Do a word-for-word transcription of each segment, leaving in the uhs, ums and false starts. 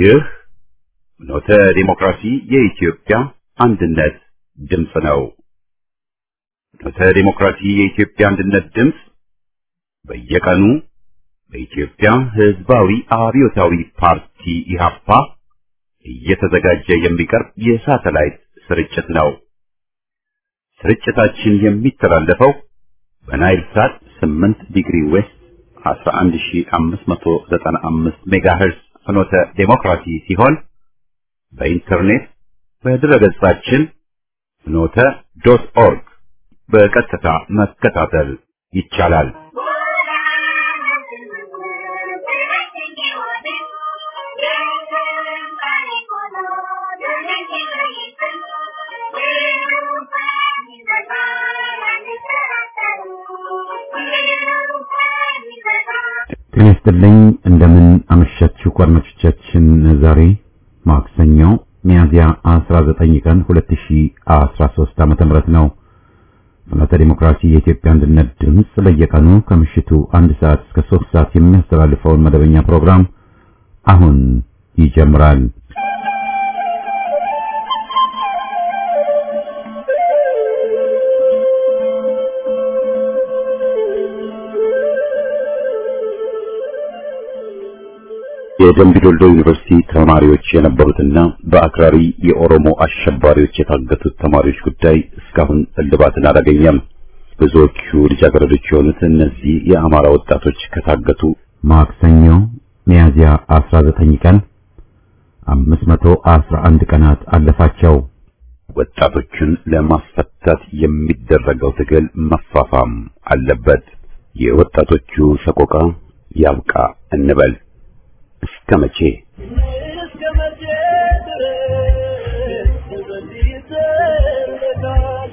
ይህ ኖተ ዲሞክራሲ የኢትዮጵያ አንድነት ድምፅ ነው። ኖተ ዲሞክራሲ የኢትዮጵያ አንድነት ድምፅ በየቀኑ በኢትዮጵያ ሕዝባዊ አብዮታዊ ፓርቲ ኢህአፓ እየተዘጋጀ የሚቀርብ የሳተላይት ስርጭት ነው። ስርጭታችን የሚተላለፈው በናይል ሳት ስምንት ዲግሪ ዌስት አስራ አንድ ሺህ አምስት መቶ ዘጠና አምስት ሜጋሄርዝ ፍኖተ ዲሞክራሲ ሲሆን በኢንተርኔት በድረገጻችን ፍኖተ ዶት ኦርግ በቀጥታ መከታተል ይቻላል። ጤናስጥልኝ እንደምን አመሻችሁ ቋርማቾቻችን። ዛሬ ማክሰኞ ሚያዝያ አስራ ዘጠኝ ቀን ሁለት ሺህ አስራ ሶስት ዓመተ ምህረት ነው። ፍኖተ ዲሞክራሲ የኢትዮጵያ አንድነት ድምፅ በየቀኑ ከምሽቱ አንድ ሰዓት እስከ ሶስት ሰዓት የሚያስተላልፈውን መደበኛ ፕሮግራም አሁን ይጀምራል። የደምቢ ዶልዶ ዩኒቨርሲቲ ተማሪዎች የነበሩትና በአክራሪ የኦሮሞ አሸባሪዎች የታገቱት ተማሪዎች ጉዳይ እስካሁን እልባትን አላገኘም። ብዙዎቹ ልጃገረዶች የሆኑት እነዚህ የአማራ ወጣቶች ከታገቱ ማክሰኞ ሚያዝያ አስራ ዘጠኝ ቀን አምስት መቶ አስራ አንድ ቀናት አለፋቸው። ወጣቶችን ለማስፈታት የሚደረገው ትግል መፋፋም አለበት። የወጣቶቹ ሰቆቃ ያብቃ እንበል። እስከ መቼ እስከ መቼ ድረስ በዚህ ተለካል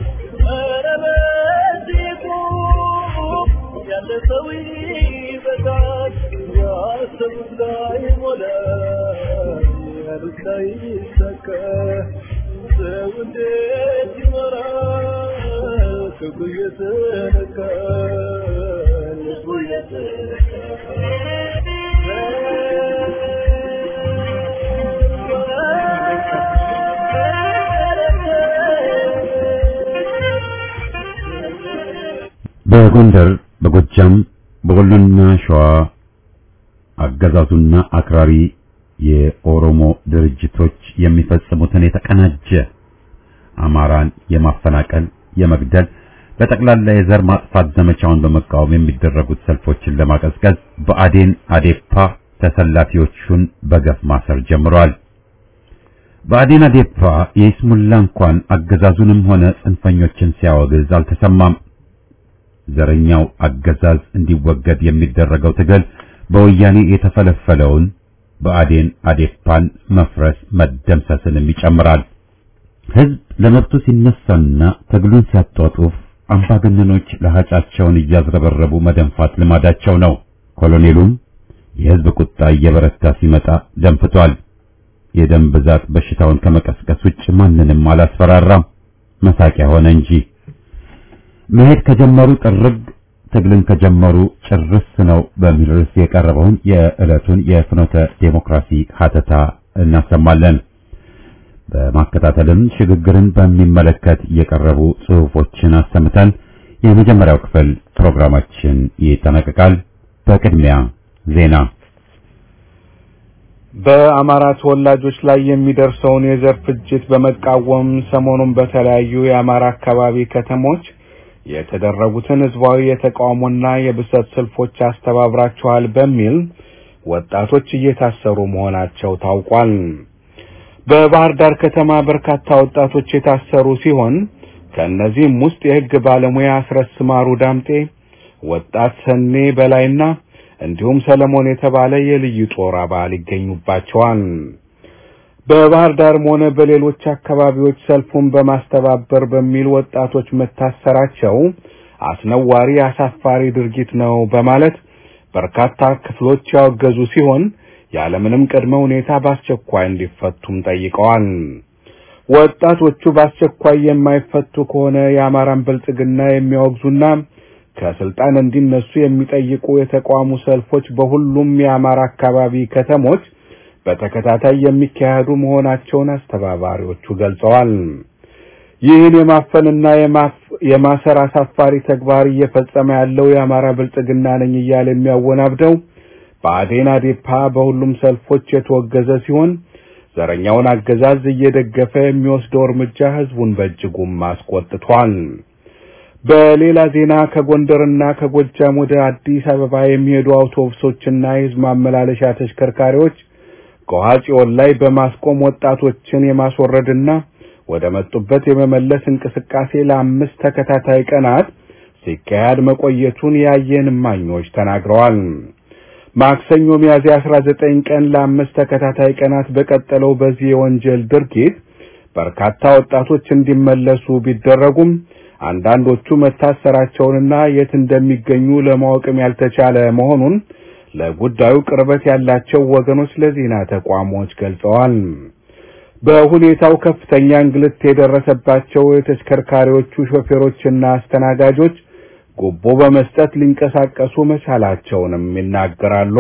አረበዚቁ ያለ ሰው ይበቃል ያሰቡት ላይ ሞላ ያሉት ላይ ሰከ ሰው እንዴት ይመራል ክፉ የተነካ ልቡ የተነካ በጎንደር በጎጃም በወሎና ሸዋ አገዛዙና አክራሪ የኦሮሞ ድርጅቶች የሚፈጽሙትን የተቀናጀ አማራን የማፈናቀል የመግደል በጠቅላላ የዘር ማጥፋት ዘመቻውን በመቃወም የሚደረጉት ሰልፎችን ለማቀዝቀዝ በአዴን አዴፓ ተሰላፊዎቹን በገፍ ማሰር ጀምሯል። በአዴን አዴፓ የይስሙላ እንኳን አገዛዙንም ሆነ ጽንፈኞችን ሲያወግዝ አልተሰማም። ዘረኛው አገዛዝ እንዲወገድ የሚደረገው ትግል በወያኔ የተፈለፈለውን በአዴን አዴፓን መፍረስ መደምሰስንም ይጨምራል። ህዝብ ለመብቱ ሲነሳና ትግሉን ሲያጧጡፍ አምባገነኖች ለሃጫቸውን እያዝረበረቡ መደንፋት ልማዳቸው ነው። ኮሎኔሉም የህዝብ ቁጣ እየበረታ ሲመጣ ደንፍቷል። የደም ብዛት በሽታውን ከመቀስቀስ ውጭ ማንንም አላስፈራራም፣ መሳቂያ ሆነ እንጂ። መሄድ ከጀመሩ ጥርግ ትግልን ከጀመሩ ጭርስ ነው በሚል ርዕስ የቀረበውን የዕለቱን የፍኖተ ዴሞክራሲ ሀተታ እናሰማለን። በማከታተልም ሽግግርን በሚመለከት የቀረቡ ጽሑፎችን አሰምተን የመጀመሪያው ክፍል ፕሮግራማችን ይጠናቀቃል። በቅድሚያ ዜና። በአማራ ተወላጆች ላይ የሚደርሰውን የዘር ፍጅት በመቃወም ሰሞኑን በተለያዩ የአማራ አካባቢ ከተሞች የተደረጉትን ህዝባዊ የተቃውሞና የብሰት ሰልፎች አስተባብራቸዋል በሚል ወጣቶች እየታሰሩ መሆናቸው ታውቋል። በባህር ዳር ከተማ በርካታ ወጣቶች የታሰሩ ሲሆን ከነዚህም ውስጥ የህግ ባለሙያ አስረስ ማሩ ዳምጤ፣ ወጣት ሰኔ በላይና እንዲሁም ሰለሞን የተባለ የልዩ ጦር አባል ይገኙባቸዋል። በባህር ዳርም ሆነ በሌሎች አካባቢዎች ሰልፉን በማስተባበር በሚል ወጣቶች መታሰራቸው አስነዋሪ አሳፋሪ ድርጊት ነው በማለት በርካታ ክፍሎች ያወገዙ ሲሆን ያለምንም ቅድመ ሁኔታ በአስቸኳይ እንዲፈቱም ጠይቀዋል። ወጣቶቹ በአስቸኳይ የማይፈቱ ከሆነ የአማራን ብልጽግና የሚያወግዙና ከስልጣን እንዲነሱ የሚጠይቁ የተቃውሞ ሰልፎች በሁሉም የአማራ አካባቢ ከተሞች በተከታታይ የሚካሄዱ መሆናቸውን አስተባባሪዎቹ ገልጸዋል። ይህን የማፈንና የማሰር አሳፋሪ ተግባር እየፈጸመ ያለው የአማራ ብልጽግና ነኝ እያለ የሚያወናብደው ብአዴን ኢዴፓ በሁሉም ሰልፎች የተወገዘ ሲሆን ዘረኛውን አገዛዝ እየደገፈ የሚወስደው እርምጃ ህዝቡን በእጅጉም አስቆጥቷል። በሌላ ዜና ከጎንደርና ከጎጃም ወደ አዲስ አበባ የሚሄዱ አውቶቡሶችና የህዝብ ማመላለሻ ተሽከርካሪዎች ከዋጪውን ላይ በማስቆም ወጣቶችን የማስወረድና ወደ መጡበት የመመለስ እንቅስቃሴ ለአምስት ተከታታይ ቀናት ሲካሄድ መቆየቱን ያየን እማኞች ተናግረዋል። ማክሰኞ ሚያዝያ አስራ ዘጠኝ ቀን ለአምስት ተከታታይ ቀናት በቀጠለው በዚህ የወንጀል ድርጊት በርካታ ወጣቶች እንዲመለሱ ቢደረጉም አንዳንዶቹ መታሰራቸውንና የት እንደሚገኙ ለማወቅም ያልተቻለ መሆኑን ለጉዳዩ ቅርበት ያላቸው ወገኖች ለዜና ተቋሞች ገልጸዋል። በሁኔታው ከፍተኛ እንግልት የደረሰባቸው የተሽከርካሪዎቹ ሾፌሮችና አስተናጋጆች ጉቦ በመስጠት ሊንቀሳቀሱ መቻላቸውንም ይናገራሉ።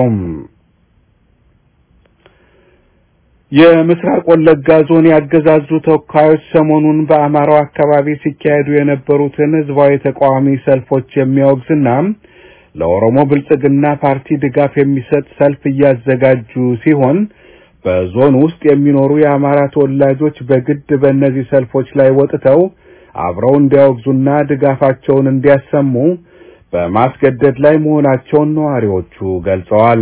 የምስራቅ ወለጋ ዞን ያገዛዙ ተወካዮች ሰሞኑን በአማራው አካባቢ ሲካሄዱ የነበሩትን ህዝባዊ ተቃዋሚ ሰልፎች የሚያወግዝና ለኦሮሞ ብልጽግና ፓርቲ ድጋፍ የሚሰጥ ሰልፍ እያዘጋጁ ሲሆን በዞን ውስጥ የሚኖሩ የአማራ ተወላጆች በግድ በእነዚህ ሰልፎች ላይ ወጥተው አብረው እንዲያወግዙና ድጋፋቸውን እንዲያሰሙ በማስገደድ ላይ መሆናቸውን ነዋሪዎቹ ገልጸዋል።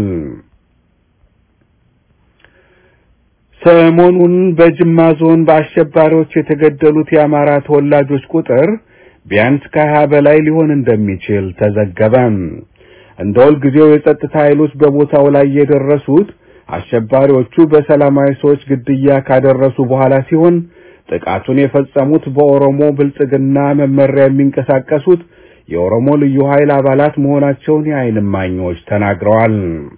ሰሞኑን በጅማ ዞን በአሸባሪዎች የተገደሉት የአማራ ተወላጆች ቁጥር ቢያንስ ከሀያ በላይ ሊሆን እንደሚችል ተዘገበ። እንደውል ጊዜው የጸጥታ ኃይሎች በቦታው ላይ የደረሱት አሸባሪዎቹ በሰላማዊ ሰዎች ግድያ ካደረሱ በኋላ ሲሆን ጥቃቱን የፈጸሙት በኦሮሞ ብልጽግና መመሪያ የሚንቀሳቀሱት የኦሮሞ ልዩ ኃይል አባላት መሆናቸውን የዓይን እማኞች ተናግረዋል።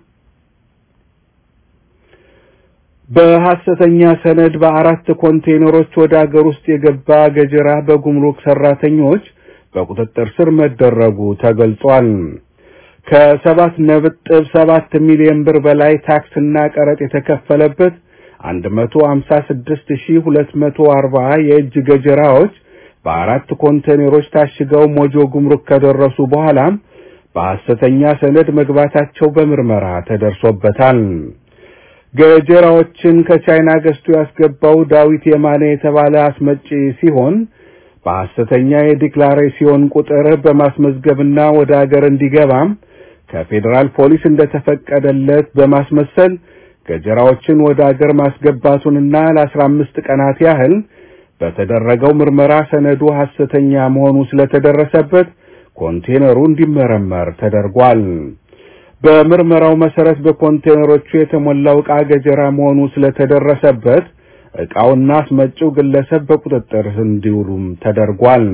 በሐሰተኛ ሰነድ በአራት ኮንቴይነሮች ወደ አገር ውስጥ የገባ ገጀራ በጉምሩክ ሰራተኞች በቁጥጥር ስር መደረጉ ተገልጿል። ከሰባት ነጥብ ሰባት ሚሊዮን ብር በላይ ታክስና ቀረጥ የተከፈለበት አንድ መቶ ሃምሳ ስድስት ሺህ ሁለት መቶ አርባ የእጅ ገጀራዎች በአራት ኮንቴይነሮች ታሽገው ሞጆ ጉምሩክ ከደረሱ በኋላ በሐሰተኛ ሰነድ መግባታቸው በምርመራ ተደርሶበታል። ገጀራዎችን ከቻይና ገዝቶ ያስገባው ዳዊት የማነ የተባለ አስመጪ ሲሆን በሐሰተኛ የዲክላሬሽን ቁጥር በማስመዝገብና ወደ አገር እንዲገባም ከፌደራል ፖሊስ እንደተፈቀደለት በማስመሰል ገጀራዎችን ወደ አገር ማስገባቱንና ለአስራ አምስት ቀናት ያህል በተደረገው ምርመራ ሰነዱ ሐሰተኛ መሆኑ ስለተደረሰበት ኮንቴይነሩ እንዲመረመር ተደርጓል። በምርመራው መሰረት በኮንቴይነሮቹ የተሞላው ዕቃ ገጀራ መሆኑ ስለተደረሰበት ዕቃውና አስመጪው ግለሰብ በቁጥጥር ስር እንዲውሉም ተደርጓል።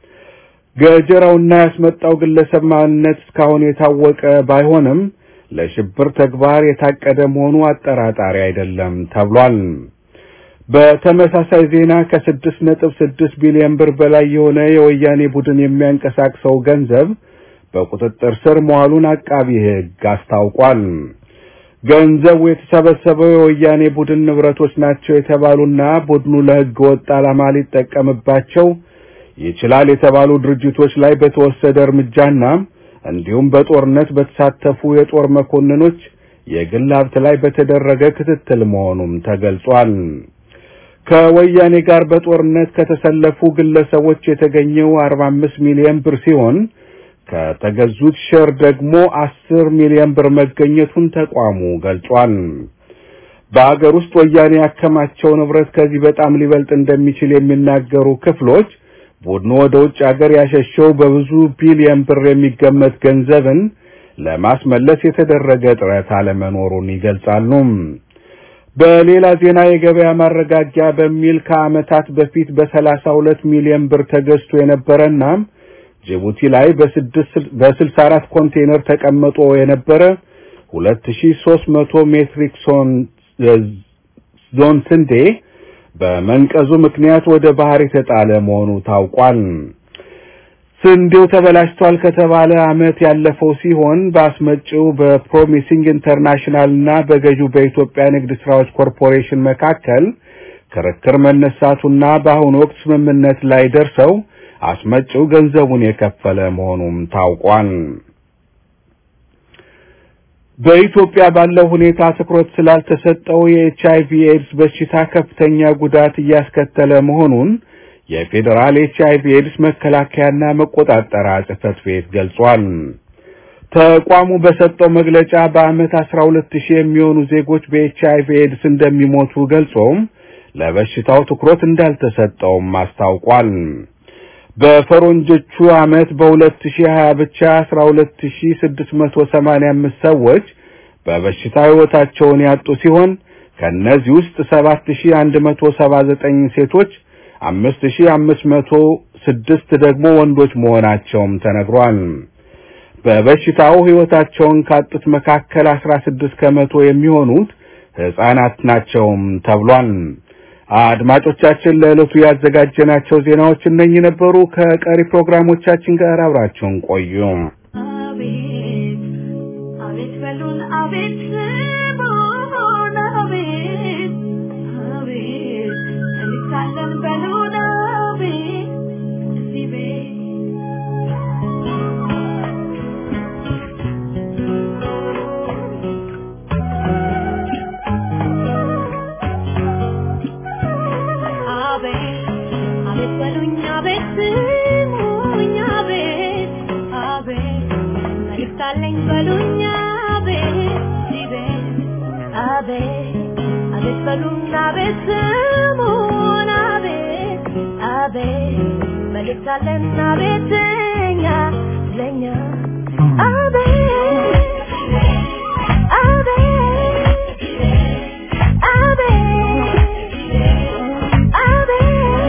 ገጀራውና ያስመጣው ግለሰብ ማንነት እስካሁን የታወቀ ባይሆንም ለሽብር ተግባር የታቀደ መሆኑ አጠራጣሪ አይደለም ተብሏል። በተመሳሳይ ዜና ከስድስት ነጥብ ስድስት ቢሊዮን ብር በላይ የሆነ የወያኔ ቡድን የሚያንቀሳቅሰው ገንዘብ በቁጥጥር ስር መዋሉን አቃቢ ሕግ አስታውቋል። ገንዘቡ የተሰበሰበው የወያኔ ቡድን ንብረቶች ናቸው የተባሉና ቡድኑ ለሕገ ወጥ ዓላማ ሊጠቀምባቸው ይችላል የተባሉ ድርጅቶች ላይ በተወሰደ እርምጃና እንዲሁም በጦርነት በተሳተፉ የጦር መኮንኖች የግል ሀብት ላይ በተደረገ ክትትል መሆኑም ተገልጿል። ከወያኔ ጋር በጦርነት ከተሰለፉ ግለሰቦች የተገኘው አርባ አምስት ሚሊዮን ብር ሲሆን ከተገዙት ሼር ደግሞ አስር ሚሊዮን ብር መገኘቱን ተቋሙ ገልጿል። በአገር ውስጥ ወያኔ ያከማቸው ንብረት ከዚህ በጣም ሊበልጥ እንደሚችል የሚናገሩ ክፍሎች ቡድኑ ወደ ውጭ ሀገር ያሸሸው በብዙ ቢሊዮን ብር የሚገመት ገንዘብን ለማስመለስ የተደረገ ጥረት አለመኖሩን ይገልጻሉ። በሌላ ዜና የገበያ ማረጋጊያ በሚል ከዓመታት በፊት በሰላሳ ሁለት ሚሊዮን ብር ተገዝቶ የነበረና ጅቡቲ ላይ በስልሳ አራት ኮንቴይነር ተቀምጦ የነበረ ሁለት ሺህ ሦስት መቶ ሜትሪክ ቶን ስንዴ በመንቀዙ ምክንያት ወደ ባህር የተጣለ መሆኑ ታውቋል። ስንዴው ተበላሽቷል ከተባለ አመት ያለፈው ሲሆን በአስመጪው በፕሮሚሲንግ ኢንተርናሽናል እና በገዢው በኢትዮጵያ ንግድ ስራዎች ኮርፖሬሽን መካከል ክርክር መነሳቱና በአሁኑ ወቅት ስምምነት ላይ ደርሰው አስመጪው ገንዘቡን የከፈለ መሆኑም ታውቋል። በኢትዮጵያ ባለው ሁኔታ ትኩረት ስላልተሰጠው የኤችአይቪ ኤድስ በሽታ ከፍተኛ ጉዳት እያስከተለ መሆኑን የፌደራል ኤችአይቪ ኤድስ መከላከያና መቆጣጠሪያ ጽሕፈት ቤት ገልጿል። ተቋሙ በሰጠው መግለጫ በአመት አስራ ሁለት ሺህ የሚሆኑ ዜጎች በኤችአይቪ ኤድስ እንደሚሞቱ ገልጾም ለበሽታው ትኩረት እንዳልተሰጠውም አስታውቋል። በፈረንጆቹ አመት በ2020 ብቻ አስራ ሁለት ሺህ ስድስት መቶ ሰማንያ አምስት ሰዎች በበሽታው ሕይወታቸውን ያጡ ሲሆን ከነዚህ ውስጥ ሰባት ሺህ አንድ መቶ ሰባ ዘጠኝ ሴቶች አምስት ሺህ አምስት መቶ ስድስት ደግሞ ወንዶች መሆናቸውም ተነግሯል። በበሽታው ሕይወታቸውን ካጡት መካከል አስራ ስድስት ከመቶ የሚሆኑት ህፃናት ናቸውም ተብሏል። አድማጮቻችን ለዕለቱ ያዘጋጀናቸው ዜናዎች እነኚህ ነበሩ። ከቀሪ ፕሮግራሞቻችን ጋር አብራችሁን ቆዩ። አቤት አቤት በሉን አቤት ስሙን አቤት አቤት እንሳለን በሉን አቤት እዚህ ቤት Darling balunya be dibe abe abe baluna be semona be abe balutalen abe tenya lenya abe abe abe abe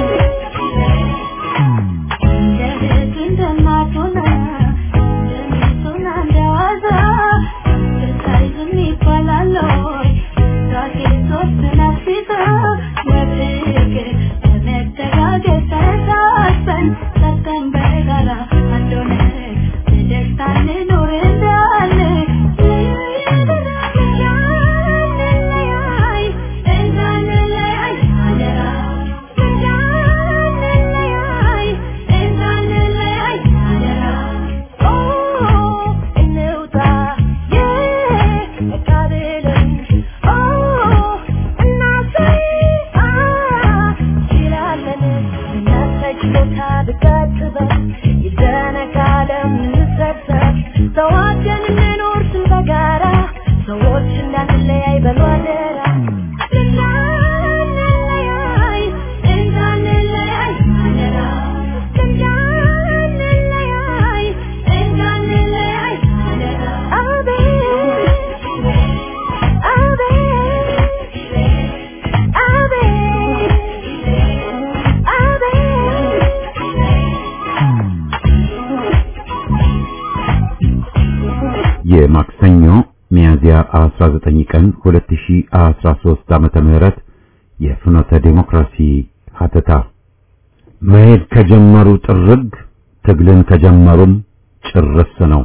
የማክሰኞ ሚያዝያ አስራ ዘጠኝ ቀን ሁለት ሺህ አስራ ሶስት ዓመተ ምህረት የፍኖተ ዲሞክራሲ ሀተታ መሄድ ከጀመሩ ጥርግ ትግልን ከጀመሩም ጭርስ ነው።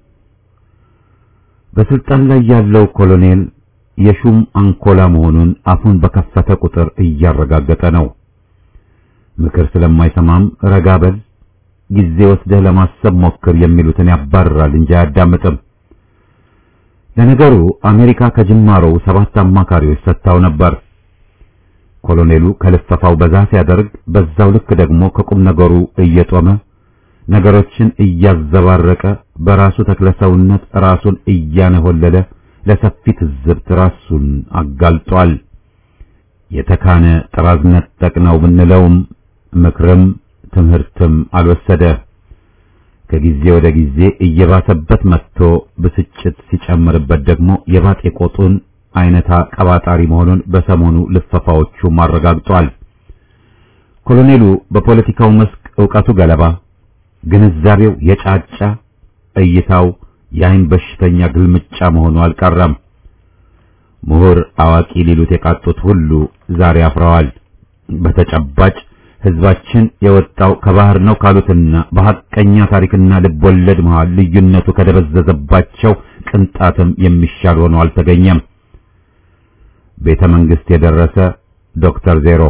በስልጣን ላይ ያለው ኮሎኔል የሹም አንኮላ መሆኑን አፉን በከፈተ ቁጥር እያረጋገጠ ነው። ምክር ስለማይሰማም ረጋበል ጊዜ ወስደህ ለማሰብ ሞክር የሚሉትን ያባርራል እንጂ አያዳምጥም። ለነገሩ አሜሪካ ከጅማሮው ሰባት አማካሪዎች ሰጥታው ነበር። ኮሎኔሉ ከልፈፋው በዛ ሲያደርግ በዛው ልክ ደግሞ ከቁም ነገሩ እየጦመ ነገሮችን እያዘባረቀ በራሱ ተክለሰውነት ራሱን እያነሆለለ ለሰፊ ትዝብት ራሱን አጋልጧል። የተካነ ጥራዝነት ጠቅነው ብንለውም ምክርም ትምህርትም አልወሰደ። ከጊዜ ወደ ጊዜ እየባሰበት መጥቶ ብስጭት ሲጨምርበት ደግሞ የባጤ ቆጡን አይነታ ቀባጣሪ መሆኑን በሰሞኑ ልፈፋዎቹ ማረጋግጧል። ኮሎኔሉ በፖለቲካው መስክ ዕውቀቱ ገለባ፣ ግንዛቤው የጫጫ፣ እይታው የአይን በሽተኛ ግልምጫ መሆኑ አልቀረም። ምሁር አዋቂ ሊሉት የቃጡት ሁሉ ዛሬ አፍረዋል። በተጨባጭ ህዝባችን የወጣው ከባህር ነው ካሉትና በሐቀኛ ታሪክና ልቦለድ መሃል ልዩነቱ ከደበዘዘባቸው ቅንጣትም የሚሻል ሆኖ አልተገኘም። ቤተ መንግስት የደረሰ ዶክተር ዜሮ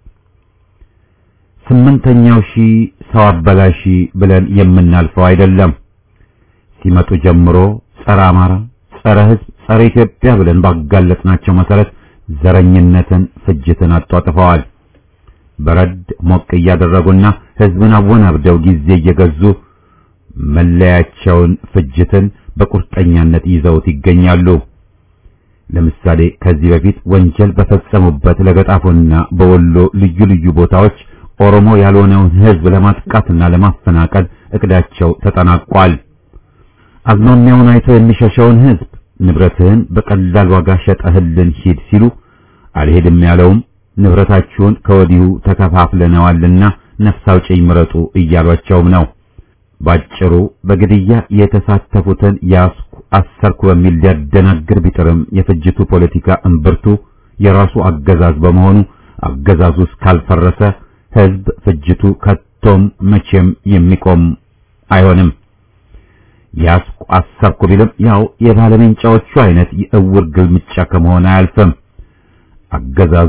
ስምንተኛው ሺህ ሰው አበላሺ ብለን የምናልፈው አይደለም። ሲመጡ ጀምሮ ጸረ አማራ፣ ጸረ ህዝብ፣ ጸረ ኢትዮጵያ ብለን ባጋለጥናቸው መሰረት ዘረኝነትን፣ ፍጅትን አጧጥፈዋል። በረድ ሞቅ እያደረጉና ህዝብን አወናብደው ጊዜ እየገዙ መለያቸውን ፍጅትን በቁርጠኛነት ይዘውት ይገኛሉ። ለምሳሌ ከዚህ በፊት ወንጀል በፈጸሙበት ለገጣፎና በወሎ ልዩ ልዩ ቦታዎች ኦሮሞ ያልሆነውን ህዝብ ለማጥቃትና ለማፈናቀል እቅዳቸው ተጠናቋል። አዝማሚያውን አይቶ የሚሸሸውን ህዝብ ንብረትህን በቀላል ዋጋ ሸጠህልን ሂድ ሲሉ አልሄድም ያለውም ንብረታችሁን ከወዲሁ ተከፋፍለናልና ነፍስ አውጪኝ ምረጡ እያሏቸውም ነው። ባጭሩ በግድያ የተሳተፉትን ያስኩ አሰርኩ በሚል ሊያደናግር ቢጥርም የፍጅቱ ፖለቲካ እምብርቱ የራሱ አገዛዝ በመሆኑ አገዛዙ እስካልፈረሰ ህዝብ ፍጅቱ ከቶም መቼም የሚቆም አይሆንም። ያስኩ አሰርኩ ቢልም ያው የባለመንጫዎቹ አይነት የእውር ግልምጫ ከመሆን አያልፍም። አገዛዙ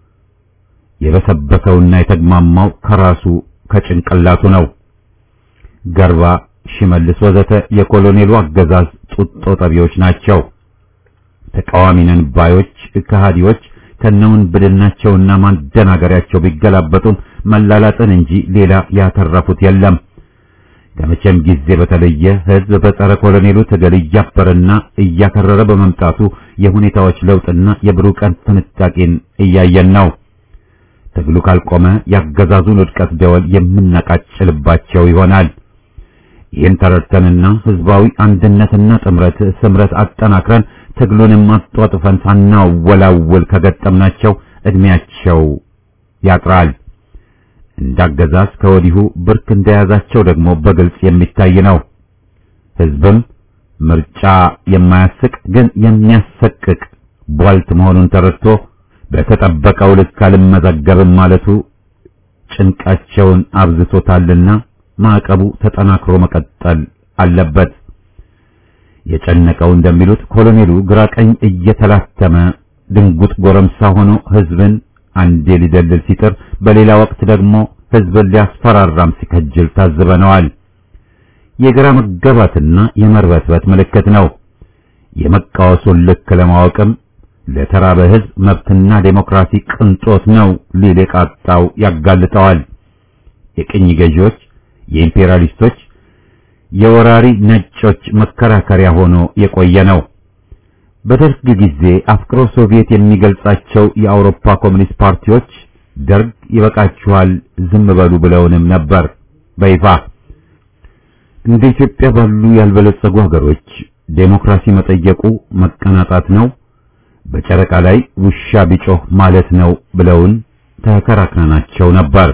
የበሰበሰውና የተግማማው ከራሱ ከጭንቅላቱ ነው። ገርባ፣ ሽመልስ ወዘተ የኮሎኔሉ አገዛዝ ጡጦ ጠቢዎች ናቸው። ተቃዋሚ ነን ባዮች ከሃዲዎች ከነውን ብድናቸውና ማደናገሪያቸው ቢገላበጡም መላላጥን እንጂ ሌላ ያተረፉት የለም። ከመቼም ጊዜ በተለየ ህዝብ በጸረ ኮሎኔሉ ትግል እያበረና እያከረረ በመምጣቱ የሁኔታዎች ለውጥና የብሩህ ቀን ፍንጣቂን እያየን ነው። ትግሉ ካልቆመ ያገዛዙን ውድቀት ደወል የምናቃጭልባቸው ይሆናል። ይህን ተረድተንና ህዝባዊ አንድነትና ጥምረት ስምረት አጠናክረን ትግሉንም አጧጥፈን ሳናወላውል ከገጠምናቸው እድሜያቸው ያጥራል። እንዳገዛዝ ከወዲሁ ብርክ እንደያዛቸው ደግሞ በግልጽ የሚታይ ነው። ህዝብም ምርጫ የማያስቅ ግን የሚያሰቅቅ ቧልት መሆኑን ተረድቶ በተጠበቀው ልክ አልመዘገብም ማለቱ ጭንቃቸውን አብዝቶታልና ማዕቀቡ ተጠናክሮ መቀጠል አለበት። የጨነቀው እንደሚሉት ኮሎኔሉ ግራቀኝ እየተላተመ ድንጉጥ ጎረምሳ ሆኖ ህዝብን አንዴ ሊደልል ሲጥር በሌላ ወቅት ደግሞ ህዝብን ሊያስፈራራም ሲከጅል ታዝበነዋል። የግራ መጋባትና የመርበትበት ምልክት ነው። የመቃወሱን ልክ ለማወቅም ለተራበ ህዝብ መብትና ዴሞክራሲ ቅንጦት ነው ሊል የቃጣው ያጋልጠዋል። የቅኝ ገዢዎች፣ የኢምፔሪያሊስቶች፣ የወራሪ ነጮች መከራከሪያ ሆኖ የቆየ ነው። በደርግ ጊዜ አፍቅሮ ሶቪየት የሚገልጻቸው የአውሮፓ ኮሚኒስት ፓርቲዎች ደርግ ይበቃችኋል ዝም በሉ ብለውንም ነበር በይፋ። እንደ ኢትዮጵያ ባሉ ያልበለጸጉ ሀገሮች ዴሞክራሲ መጠየቁ መቀናጣት ነው፣ በጨረቃ ላይ ውሻ ቢጮህ ማለት ነው ብለውን ተከራክረናቸው ነበር።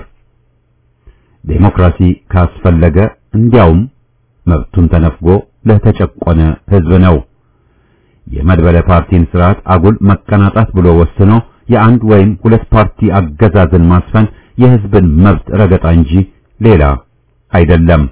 ዴሞክራሲ ካስፈለገ እንዲያውም መብቱን ተነፍጎ ለተጨቆነ ህዝብ ነው። የመድበለ ፓርቲን ስርዓት አጉል መቀናጣት ብሎ ወስኖ የአንድ ወይም ሁለት ፓርቲ አገዛዝን ማስፈን የህዝብን መብት ረገጣ እንጂ ሌላ አይደለም።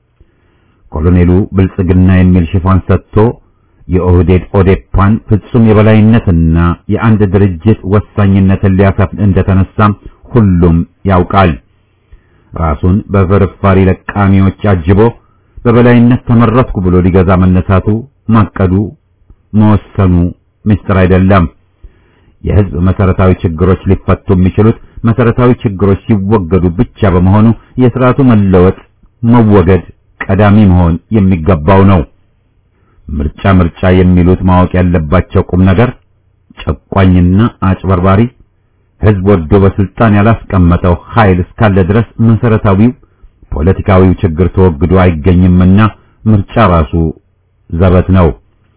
ኮሎኔሉ ብልጽግና የሚል ሽፋን ሰጥቶ የኦህዴድ ኦዴፓን ፍጹም የበላይነትና የአንድ ድርጅት ወሳኝነትን ሊያሰፍን እንደተነሳም ሁሉም ያውቃል። ራሱን በፍርፋሪ ለቃሚዎች አጅቦ በበላይነት ተመረጥኩ ብሎ ሊገዛ መነሳቱ ማቀዱ መወሰኑ ምስጢር አይደለም። የህዝብ መሰረታዊ ችግሮች ሊፈቱ የሚችሉት መሰረታዊ ችግሮች ሲወገዱ ብቻ በመሆኑ የሥርዓቱ መለወጥ መወገድ ቀዳሚ መሆን የሚገባው ነው። ምርጫ ምርጫ የሚሉት ማወቅ ያለባቸው ቁም ነገር ጨቋኝና አጭበርባሪ ህዝብ ወዶ በስልጣን ያላስቀመጠው ኃይል እስካለ ድረስ መሰረታዊው ፖለቲካዊው ችግር ተወግዶ አይገኝምና ምርጫ ራሱ ዘበት ነው።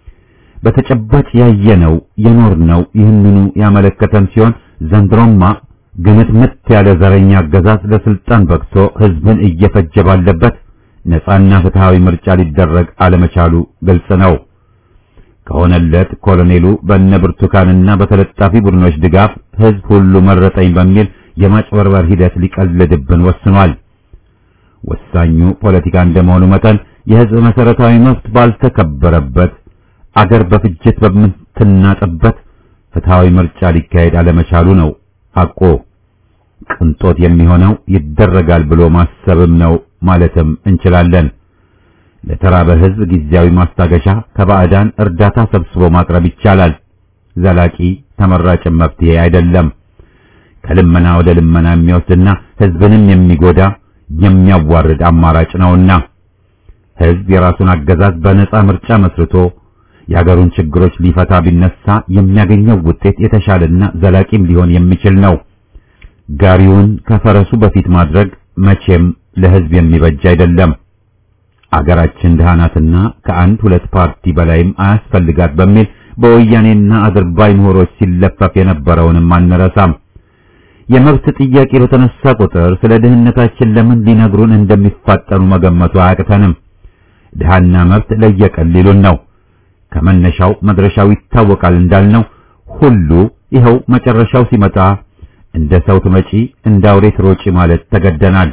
በተጨባጭ ያየነው የኖርነው ይህንኑ ያመለከተን ሲሆን ዘንድሮማ ግምትምት ያለ ዘረኛ አገዛዝ ለስልጣን በቅቶ ህዝብን እየፈጀ ባለበት ነፃና ፍትሃዊ ምርጫ ሊደረግ አለመቻሉ ግልጽ ነው። ከሆነለት ኮሎኔሉ በእነ ብርቱካንና በተለጣፊ ቡድኖች ድጋፍ ህዝብ ሁሉ መረጠኝ በሚል የማጭበርበር ሂደት ሊቀልድብን ወስኗል። ወሳኙ ፖለቲካ እንደመሆኑ መጠን የህዝብ መሰረታዊ መብት ባልተከበረበት አገር በፍጅት በምትናጠበት ፍትሃዊ ምርጫ ሊካሄድ አለመቻሉ ነው ሐቆ። ቅንጦት የሚሆነው ይደረጋል ብሎ ማሰብም ነው ማለትም እንችላለን። ለተራበ ህዝብ ጊዜያዊ ማስታገሻ ከባዕዳን እርዳታ ሰብስቦ ማቅረብ ይቻላል። ዘላቂ ተመራጭ መፍትሄ አይደለም። ከልመና ወደ ልመና የሚወስድና ህዝብንም የሚጎዳ የሚያዋርድ አማራጭ ነውና ህዝብ የራሱን አገዛዝ በነጻ ምርጫ መስርቶ የሀገሩን ችግሮች ሊፈታ ቢነሳ የሚያገኘው ውጤት የተሻለና ዘላቂም ሊሆን የሚችል ነው። ጋሪውን ከፈረሱ በፊት ማድረግ መቼም ለህዝብ የሚበጅ አይደለም። አገራችን ደሃናትና ከአንድ ሁለት ፓርቲ በላይም አያስፈልጋት በሚል በወያኔና አድርባይ ምሁሮች ሲለፈፍ የነበረውንም አንረሳም። የመብት ጥያቄ በተነሳ ቁጥር ስለ ድህነታችን ለምን ሊነግሩን እንደሚፋጠኑ መገመቱ አያቅተንም። ድሃና መብት ለየቀል ሊሉን ነው። ከመነሻው መድረሻው ይታወቃል እንዳልነው ሁሉ ይኸው መጨረሻው ሲመጣ እንደ ሰው ትመጪ እንደ አውሬ ትሮጪ ማለት ተገደናል።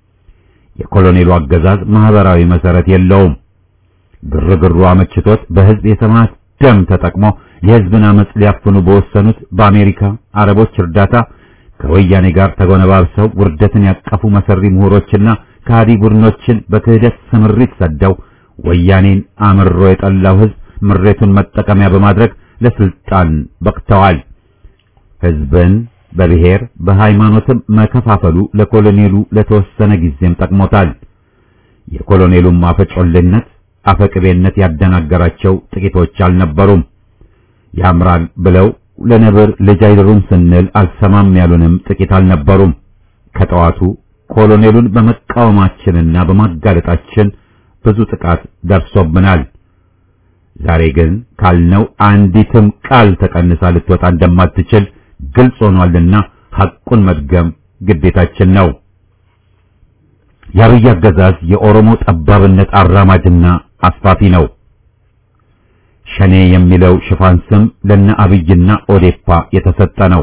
የኮሎኔሉ አገዛዝ ማህበራዊ መሰረት የለውም። ግርግሩ አመችቶት በህዝብ የሰማዕት ደም ተጠቅሞ የህዝብን አመጽ ሊያፍኑ በወሰኑት በአሜሪካ አረቦች እርዳታ ከወያኔ ጋር ተጎነባብሰው ውርደትን ያቀፉ መሰሪ ምሁሮችና ከሃዲ ቡድኖችን በክህደት ስምሪት ሰደው ወያኔን አምሮ የጠላው ህዝብ ምሬቱን መጠቀሚያ በማድረግ ለስልጣን በቅተዋል። ህዝብን በብሔር በሃይማኖትም መከፋፈሉ ለኮሎኔሉ ለተወሰነ ጊዜም ጠቅሞታል። የኮሎኔሉም አፈጮልነት አፈቅቤነት ያደናገራቸው ጥቂቶች አልነበሩም። ያምራል ብለው ለነብር ልጅ አይደሩም ስንል አልሰማም ያሉንም ጥቂት አልነበሩም። ከጠዋቱ ኮሎኔሉን በመቃወማችንና በማጋለጣችን ብዙ ጥቃት ደርሶብናል። ዛሬ ግን ካልነው አንዲትም ቃል ተቀንሳ ልትወጣ እንደማትችል ግልጽ ሆኗልና ሐቁን መድገም ግዴታችን ነው። የአብይ አገዛዝ የኦሮሞ ጠባብነት አራማጅና አስፋፊ ነው። ሸኔ የሚለው ሽፋን ስም ለነ አብይና ኦዴፓ የተሰጠ ነው።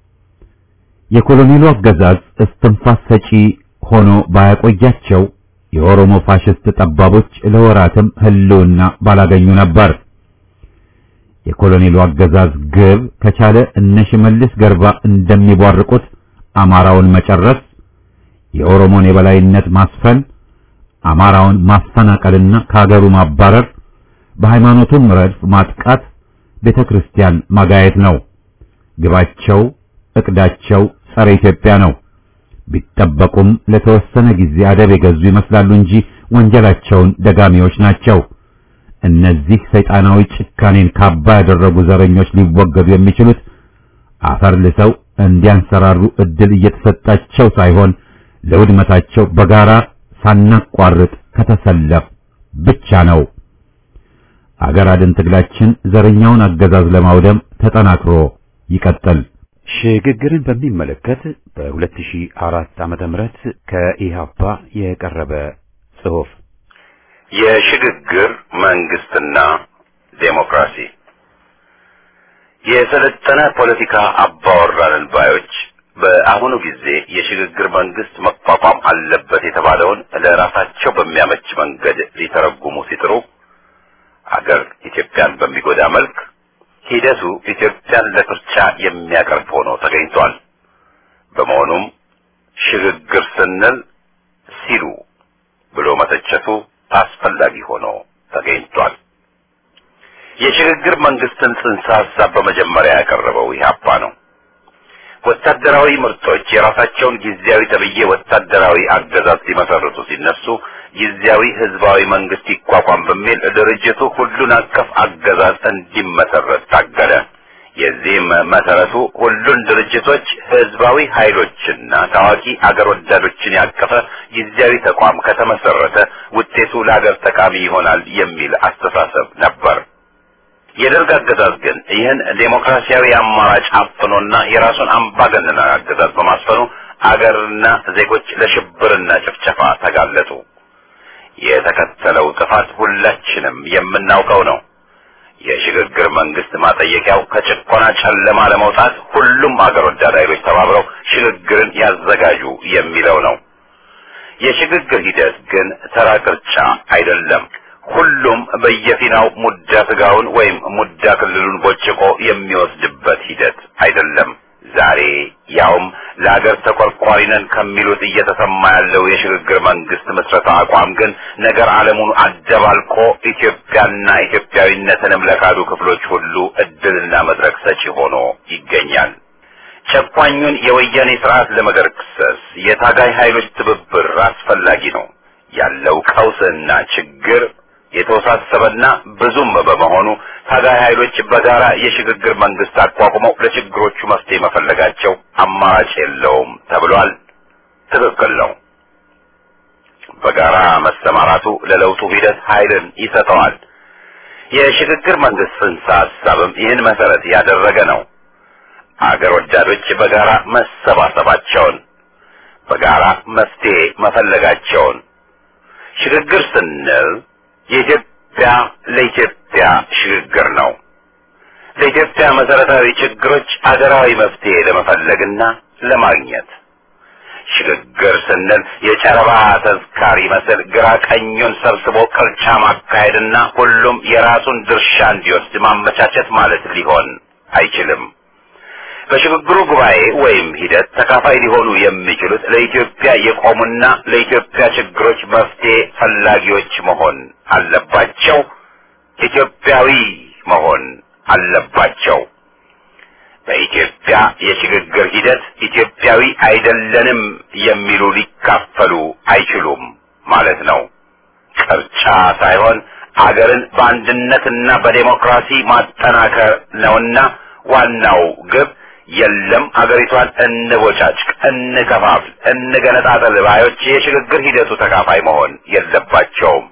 የኮሎኔሉ አገዛዝ እስትንፋስ ሰጪ ሆኖ ባያቆያቸው የኦሮሞ ፋሽስት ጠባቦች ለወራትም ህልውና ባላገኙ ነበር። የኮሎኔሉ አገዛዝ ግብ ከቻለ እነ ሽመልስ ገርባ እንደሚቧርቁት አማራውን መጨረስ፣ የኦሮሞን የበላይነት ማስፈን፣ አማራውን ማፈናቀልና ከሀገሩ ማባረር፣ በሃይማኖቱም ረድፍ ማጥቃት፣ ቤተክርስቲያን ማጋየት ነው። ግባቸው እቅዳቸው ጸረ ኢትዮጵያ ነው። ቢጠበቁም ለተወሰነ ጊዜ አደብ የገዙ ይመስላሉ እንጂ ወንጀላቸውን ደጋሚዎች ናቸው። እነዚህ ሰይጣናዊ ጭካኔን ካባ ያደረጉ ዘረኞች ሊወገዱ የሚችሉት አፈር ልሰው እንዲያንሰራሩ እድል እየተሰጣቸው ሳይሆን ለውድመታቸው በጋራ ሳናቋርጥ ከተሰለፍ ብቻ ነው። አገር አድን ትግላችን ዘረኛውን አገዛዝ ለማውደም ተጠናክሮ ይቀጥል። ሽግግርን በሚመለከት በሁለት ሺህ አራት ዓመተ ምህረት ከኢሃፓ የቀረበ ጽሑፍ የሽግግር መንግስትና ዴሞክራሲ የሰለጠነ ፖለቲካ አባወራን ባዮች በአሁኑ ጊዜ የሽግግር መንግስት መቋቋም አለበት የተባለውን ለራሳቸው በሚያመች መንገድ ሊተረጉሙ ሲጥሩ አገር ኢትዮጵያን በሚጎዳ መልክ ሂደቱ ኢትዮጵያን ለፍርቻ የሚያቀርብ ሆኖ ተገኝቷል። በመሆኑም ሽግግር ስንል ሲሉ ብሎ መተቸቱ አስፈላጊ ሆኖ ተገኝቷል። የሽግግር መንግስትን ጽንሰ ሐሳብ በመጀመሪያ ያቀረበው ኢህአፓ ነው። ወታደራዊ ምርጦች የራሳቸውን ጊዜያዊ ተብዬ ወታደራዊ አገዛዝ ሊመሰርቱ ሲነሱ ጊዜያዊ ህዝባዊ መንግስት ይቋቋም በሚል ድርጅቱ ሁሉን አቀፍ አገዛዝ እንዲመሰረት ታገለ። የዚህም መሰረቱ ሁሉን ድርጅቶች፣ ህዝባዊ ኃይሎችና ታዋቂ አገር ወዳዶችን ያቀፈ ጊዜያዊ ተቋም ከተመሰረተ ውጤቱ ለሀገር ጠቃሚ ይሆናል የሚል አስተሳሰብ ነበር። የደርግ አገዛዝ ግን ይህን ዴሞክራሲያዊ አማራጭ አፍኖና የራሱን አምባገነናዊ አገዛዝ በማስፈኑ አገርና ዜጎች ለሽብርና ጭፍጨፋ ተጋለጡ። የተከተለው ጥፋት ሁላችንም የምናውቀው ነው። የሽግግር መንግስት ማጠየቂያው ከጭቆና ጨለማ ለመውጣት ሁሉም አገር ወዳድ ኃይሎች ተባብረው ሽግግርን ያዘጋጁ የሚለው ነው። የሽግግር ሂደት ግን ተራ ቅርጫ አይደለም። ሁሉም በየፊናው ሙዳ ስጋውን ወይም ሙዳ ክልሉን ቦጭቆ የሚወስድበት ሂደት አይደለም። ዛሬ ያውም ለሀገር ተቆርቋሪ ነን ከሚሉት እየተሰማ ያለው የሽግግር መንግስት መስረታ አቋም ግን ነገር ዓለሙን አደባልቆ ኢትዮጵያና ኢትዮጵያዊነትንም ለካዱ ክፍሎች ሁሉ እድልና መድረክ ሰጪ ሆኖ ይገኛል። ጨቋኙን የወያኔ ስርዓት ለመገርሰስ የታጋይ ኃይሎች ትብብር አስፈላጊ ነው። ያለው ቀውስና ችግር የተወሳሰበና ብዙም በመሆኑ ታጋይ ኃይሎች በጋራ የሽግግር መንግስት አቋቁመው ለችግሮቹ መፍትሄ መፈለጋቸው አማራጭ የለውም ተብሏል። ትክክል ነው። በጋራ መሰማራቱ ለለውጡ ሂደት ኃይልን ይሰጠዋል። የሽግግር መንግስት ጽንሰ ሐሳብም ይህን መሰረት ያደረገ ነው። አገር ወዳዶች በጋራ መሰባሰባቸውን፣ በጋራ መፍትሄ መፈለጋቸውን ሽግግር ስንል የኢትዮጵያ ለኢትዮጵያ ሽግግር ነው። ለኢትዮጵያ መሰረታዊ ችግሮች አገራዊ መፍትሄ ለመፈለግና ለማግኘት ሽግግር ስንል የጨረባ ተዝካሪ መስል ግራ ቀኙን ሰብስቦ ቅርጫ ማካሄድና ሁሉም የራሱን ድርሻ እንዲወስድ ማመቻቸት ማለት ሊሆን አይችልም። በሽግግሩ ጉባኤ ወይም ሂደት ተካፋይ ሊሆኑ የሚችሉት ለኢትዮጵያ የቆሙና ለኢትዮጵያ ችግሮች መፍትሄ ፈላጊዎች መሆን አለባቸው። ኢትዮጵያዊ መሆን አለባቸው። በኢትዮጵያ የሽግግር ሂደት ኢትዮጵያዊ አይደለንም የሚሉ ሊካፈሉ አይችሉም ማለት ነው። ቅርጫ ሳይሆን አገርን በአንድነትና በዴሞክራሲ ማጠናከር ነውና ዋናው ግብ የለም አገሪቷን እንቦጫጭቅ፣ እንከፋፍል፣ እንገነጣጠል ባዮች የሽግግር ሂደቱ ተካፋይ መሆን የለባቸውም።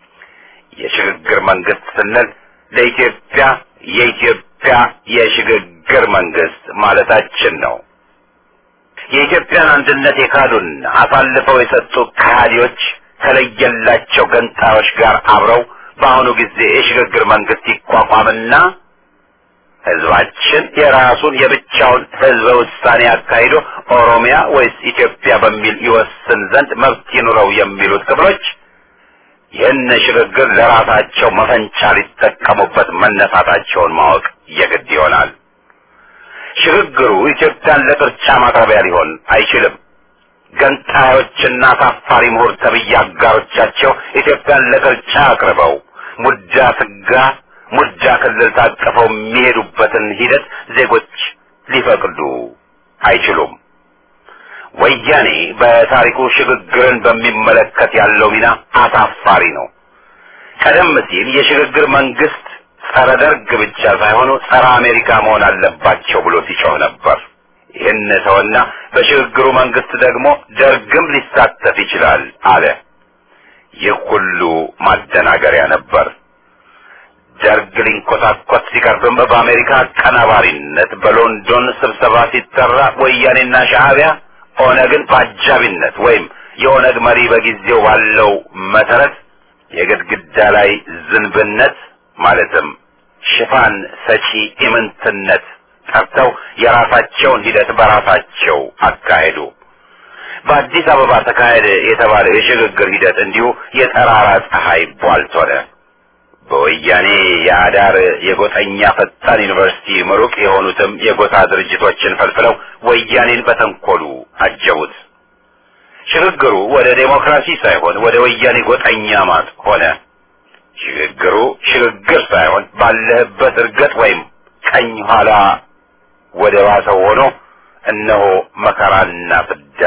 የሽግግር መንግስት ስንል ለኢትዮጵያ የኢትዮጵያ የሽግግር መንግስት ማለታችን ነው። የኢትዮጵያን አንድነት የካዱና አሳልፈው የሰጡ ከሃዲዎች ከለየላቸው ገንጣዮች ጋር አብረው በአሁኑ ጊዜ የሽግግር መንግስት ይቋቋምና ህዝባችን የራሱን የብቻውን ህዝበ ውሳኔ አካሂዶ ኦሮሚያ ወይስ ኢትዮጵያ በሚል ይወስን ዘንድ መብት ይኑረው የሚሉት ክፍሎች ይህን ሽግግር ለራሳቸው መፈንጫ ሊጠቀሙበት መነሳታቸውን ማወቅ የግድ ይሆናል። ሽግግሩ ኢትዮጵያን ለቅርጫ ማቅረቢያ ሊሆን አይችልም። ገንጣዮችና ታፋሪ ምሁር ተብዬ አጋሮቻቸው ኢትዮጵያን ለቅርጫ አቅርበው ሙዳ ስጋ ሙዳ ክልል ታቀፈው የሚሄዱበትን ሂደት ዜጎች ሊፈቅዱ አይችሉም። ወያኔ በታሪኩ ሽግግርን በሚመለከት ያለው ሚና አሳፋሪ ነው። ቀደም ሲል የሽግግር መንግስት ጸረ ደርግ ብቻ ሳይሆኑ ጸረ አሜሪካ መሆን አለባቸው ብሎ ሲጮህ ነበር። ይህን ሰውና በሽግግሩ መንግስት ደግሞ ደርግም ሊሳተፍ ይችላል አለ። ይህ ሁሉ ማደናገሪያ ነበር። ደርግ ሊንኮታኮት ሲቀርብም በአሜሪካ አቀናባሪነት በሎንዶን ስብሰባ ሲጠራ ወያኔና ሻዕቢያ ኦነግን በአጃቢነት ወይም የኦነግ መሪ በጊዜው ባለው መሰረት የግድግዳ ላይ ዝንብነት ማለትም ሽፋን ሰጪ ኢምንትነት ጠርተው የራሳቸውን ሂደት በራሳቸው አካሄዱ። በአዲስ አበባ ተካሄደ የተባለ የሽግግር ሂደት እንዲሁ የጠራራ ፀሐይ ቧልት ሆነ። በወያኔ የአዳር የጎጠኛ ፈጣን ዩኒቨርሲቲ ምሩቅ የሆኑትም የጎሳ ድርጅቶችን ፈልፍለው ወያኔን በተንኮሉ አጀቡት። ሽግግሩ ወደ ዴሞክራሲ ሳይሆን ወደ ወያኔ ጎጠኛ ማጥ ሆነ። ሽግግሩ ሽግግር ሳይሆን ባለህበት እርገጥ ወይም ቀኝ ኋላ ወደ ባሰው ሆኖ እነሆ መከራና ፍዳ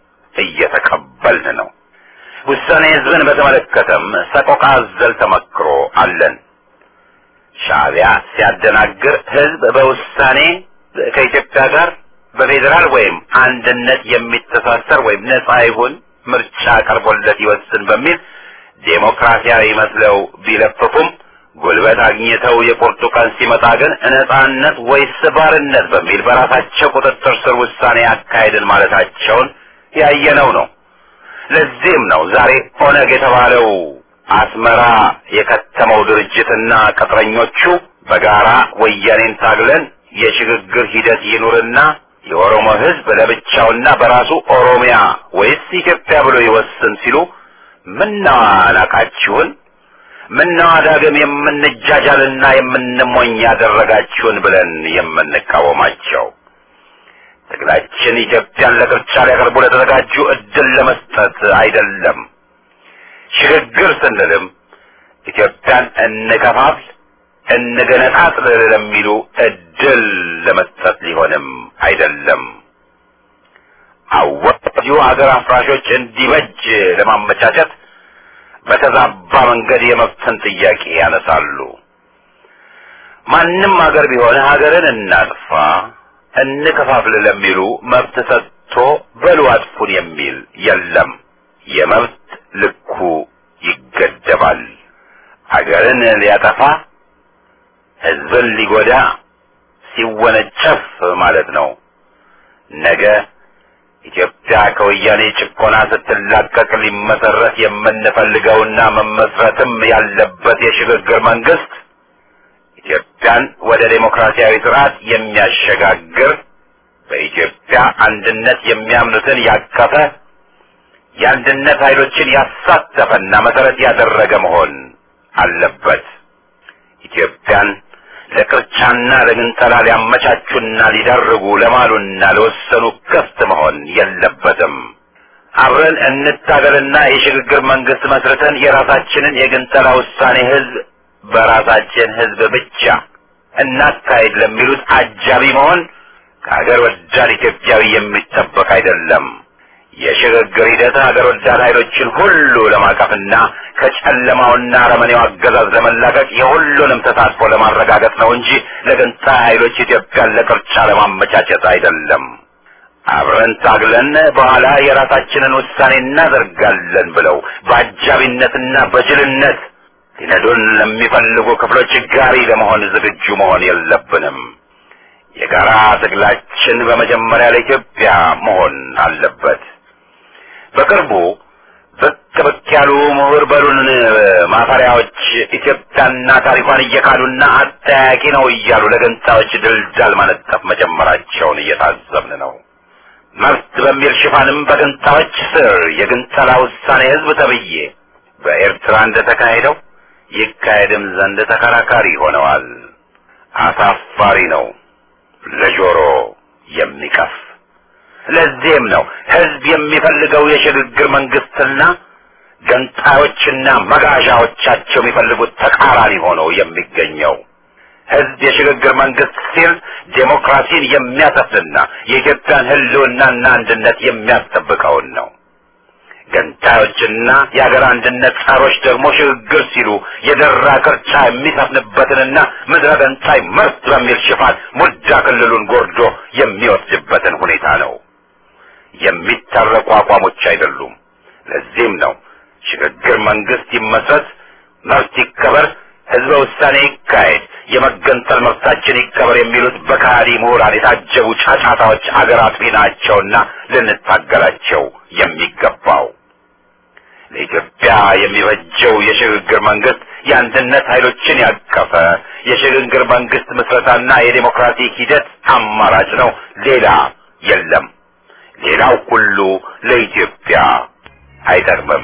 እየተቀበልን ነው። ውሳኔ ህዝብን በተመለከተም ሰቆቃ አዘል ተመክሮ አለን። ሻዕቢያ ሲያደናግር ህዝብ በውሳኔ ከኢትዮጵያ ጋር በፌዴራል ወይም አንድነት የሚተሳሰር ወይም ነጻ ይሁን ምርጫ ቀርቦለት ይወስን በሚል ዴሞክራሲያዊ መስለው ቢለፍፉም ጉልበት አግኝተው የቁርጡ ቀን ሲመጣ ግን ነጻነት ወይስ ባርነት በሚል በራሳቸው ቁጥጥር ስር ውሳኔ አካሄድን ማለታቸውን ያየነው ነው። ለዚህም ነው ዛሬ ኦነግ የተባለው አስመራ የከተመው ድርጅትና ቅጥረኞቹ በጋራ ወያኔን ታግለን የሽግግር ሂደት ይኑርና የኦሮሞ ህዝብ ለብቻውና በራሱ ኦሮሚያ ወይስ ኢትዮጵያ ብሎ ይወስን ሲሉ ምነው አላቃችሁን? ምነው ዳግም የምንጃጃልና የምንሞኝ ያደረጋችሁን ብለን የምንቃወማቸው? ትግላችን ኢትዮጵያን ለቅርጫ ሊያቀርቡ ለተዘጋጁ እድል ለመስጠት አይደለም። ሽግግር ስንልም ኢትዮጵያን እንከፋፍል እንገነጣጥል ለሚሉ እድል ለመስጠት ሊሆንም አይደለም። አወጁ ሀገር አፍራሾች እንዲበጅ ለማመቻቸት በተዛባ መንገድ የመብትን ጥያቄ ያነሳሉ። ማንም ሀገር ቢሆን ሀገርን እናጥፋ እንከፋፍል ለሚሉ መብት ሰጥቶ በሉ አጥፉን የሚል የለም። የመብት ልኩ ይገደባል። ሀገርን ሊያጠፋ ህዝብን ሊጎዳ ሲወነጨፍ ማለት ነው። ነገ ኢትዮጵያ ከወያኔ ጭቆና ስትላቀቅ ሊመሰረት የምንፈልገውና መመስረትም ያለበት የሽግግር መንግስት ኢትዮጵያን ወደ ዴሞክራሲያዊ ስርዓት የሚያሸጋግር በኢትዮጵያ አንድነት የሚያምኑትን ያቀፈ የአንድነት ኃይሎችን ያሳተፈና መሰረት ያደረገ መሆን አለበት። ኢትዮጵያን ለቅርቻና ለግንጠላ ሊያመቻቹና ሊደርጉ ለማሉና ለወሰኑ ክፍት መሆን የለበትም። አብረን እንታገልና የሽግግር መንግስት መስርተን የራሳችንን የግንጠላ ውሳኔ ህዝብ በራሳችን ህዝብ ብቻ እናካሄድ ለሚሉት አጃቢ መሆን ከሀገር ወዳድ ኢትዮጵያዊ የሚጠበቅ አይደለም። የሽግግር ሂደት ሀገር ወዳድ ኃይሎችን ሁሉ ለማቀፍና ከጨለማውና አረመኔው አገዛዝ ለመላቀቅ የሁሉንም ተሳትፎ ለማረጋገጥ ነው እንጂ ለገንጣይ ኃይሎች ኢትዮጵያን ለቅርጫ ለማመቻቸት አይደለም። አብረን ታግለን በኋላ የራሳችንን ውሳኔ እናደርጋለን ብለው በአጃቢነትና በጅልነት ሊነዱን ለሚፈልጉ ክፍሎች ጋሪ ለመሆን ዝግጁ መሆን የለብንም። የጋራ ትግላችን በመጀመሪያ ለኢትዮጵያ መሆን አለበት። በቅርቡ ብቅ ብቅ ያሉ ምሁር በሉን ማፈሪያዎች ኢትዮጵያና ታሪኳን እየካዱና አጠያቂ ነው እያሉ ለገንጣዮች ድልዳል ማነጠፍ መጀመራቸውን እየታዘብን ነው። መብት በሚል ሽፋንም በገንጣዮች ስር የግንጠላ ውሳኔ ህዝብ ተብዬ በኤርትራ እንደተካሄደው ይካሄድም ዘንድ ተከራካሪ ሆነዋል። አሳፋሪ ነው፣ ለጆሮ የሚቀፍ። ለዚህም ነው ህዝብ የሚፈልገው የሽግግር መንግስትና ገንጣዮችና መጋዣዎቻቸው የሚፈልጉት ተቃራኒ ሆኖ የሚገኘው። ህዝብ የሽግግር መንግስት ሲል ዴሞክራሲን የሚያሰፍንና የኢትዮጵያን ህልውናና አንድነት የሚያስጠብቀውን ነው። ገንጣዮችና የሀገር አንድነት ጻሮች ደግሞ ሽግግር ሲሉ የደራ ቅርቻ የሚሰፍንበትንና ምድረ ገንጣይ መርት በሚል ሽፋን ሙዳ ክልሉን ጎርዶ የሚወስድበትን ሁኔታ ነው። የሚታረቁ አቋሞች አይደሉም። ለዚህም ነው ሽግግር መንግስት ይመስረት፣ መብት ይከበር፣ ህዝበ ውሳኔ ይካሄድ፣ የመገንጠል መብታችን ይከበር የሚሉት በካዲ ምሁራን የታጀቡ ጫጫታዎች አገር አጥፊ ናቸውና ልንታገላቸው የሚገባው። ለኢትዮጵያ የሚበጀው የሽግግር መንግስት የአንድነት ኃይሎችን ያቀፈ የሽግግር መንግስት ምስረታና የዴሞክራሲ ሂደት አማራጭ ነው። ሌላ የለም። ሌላው ሁሉ ለኢትዮጵያ አይጠቅምም።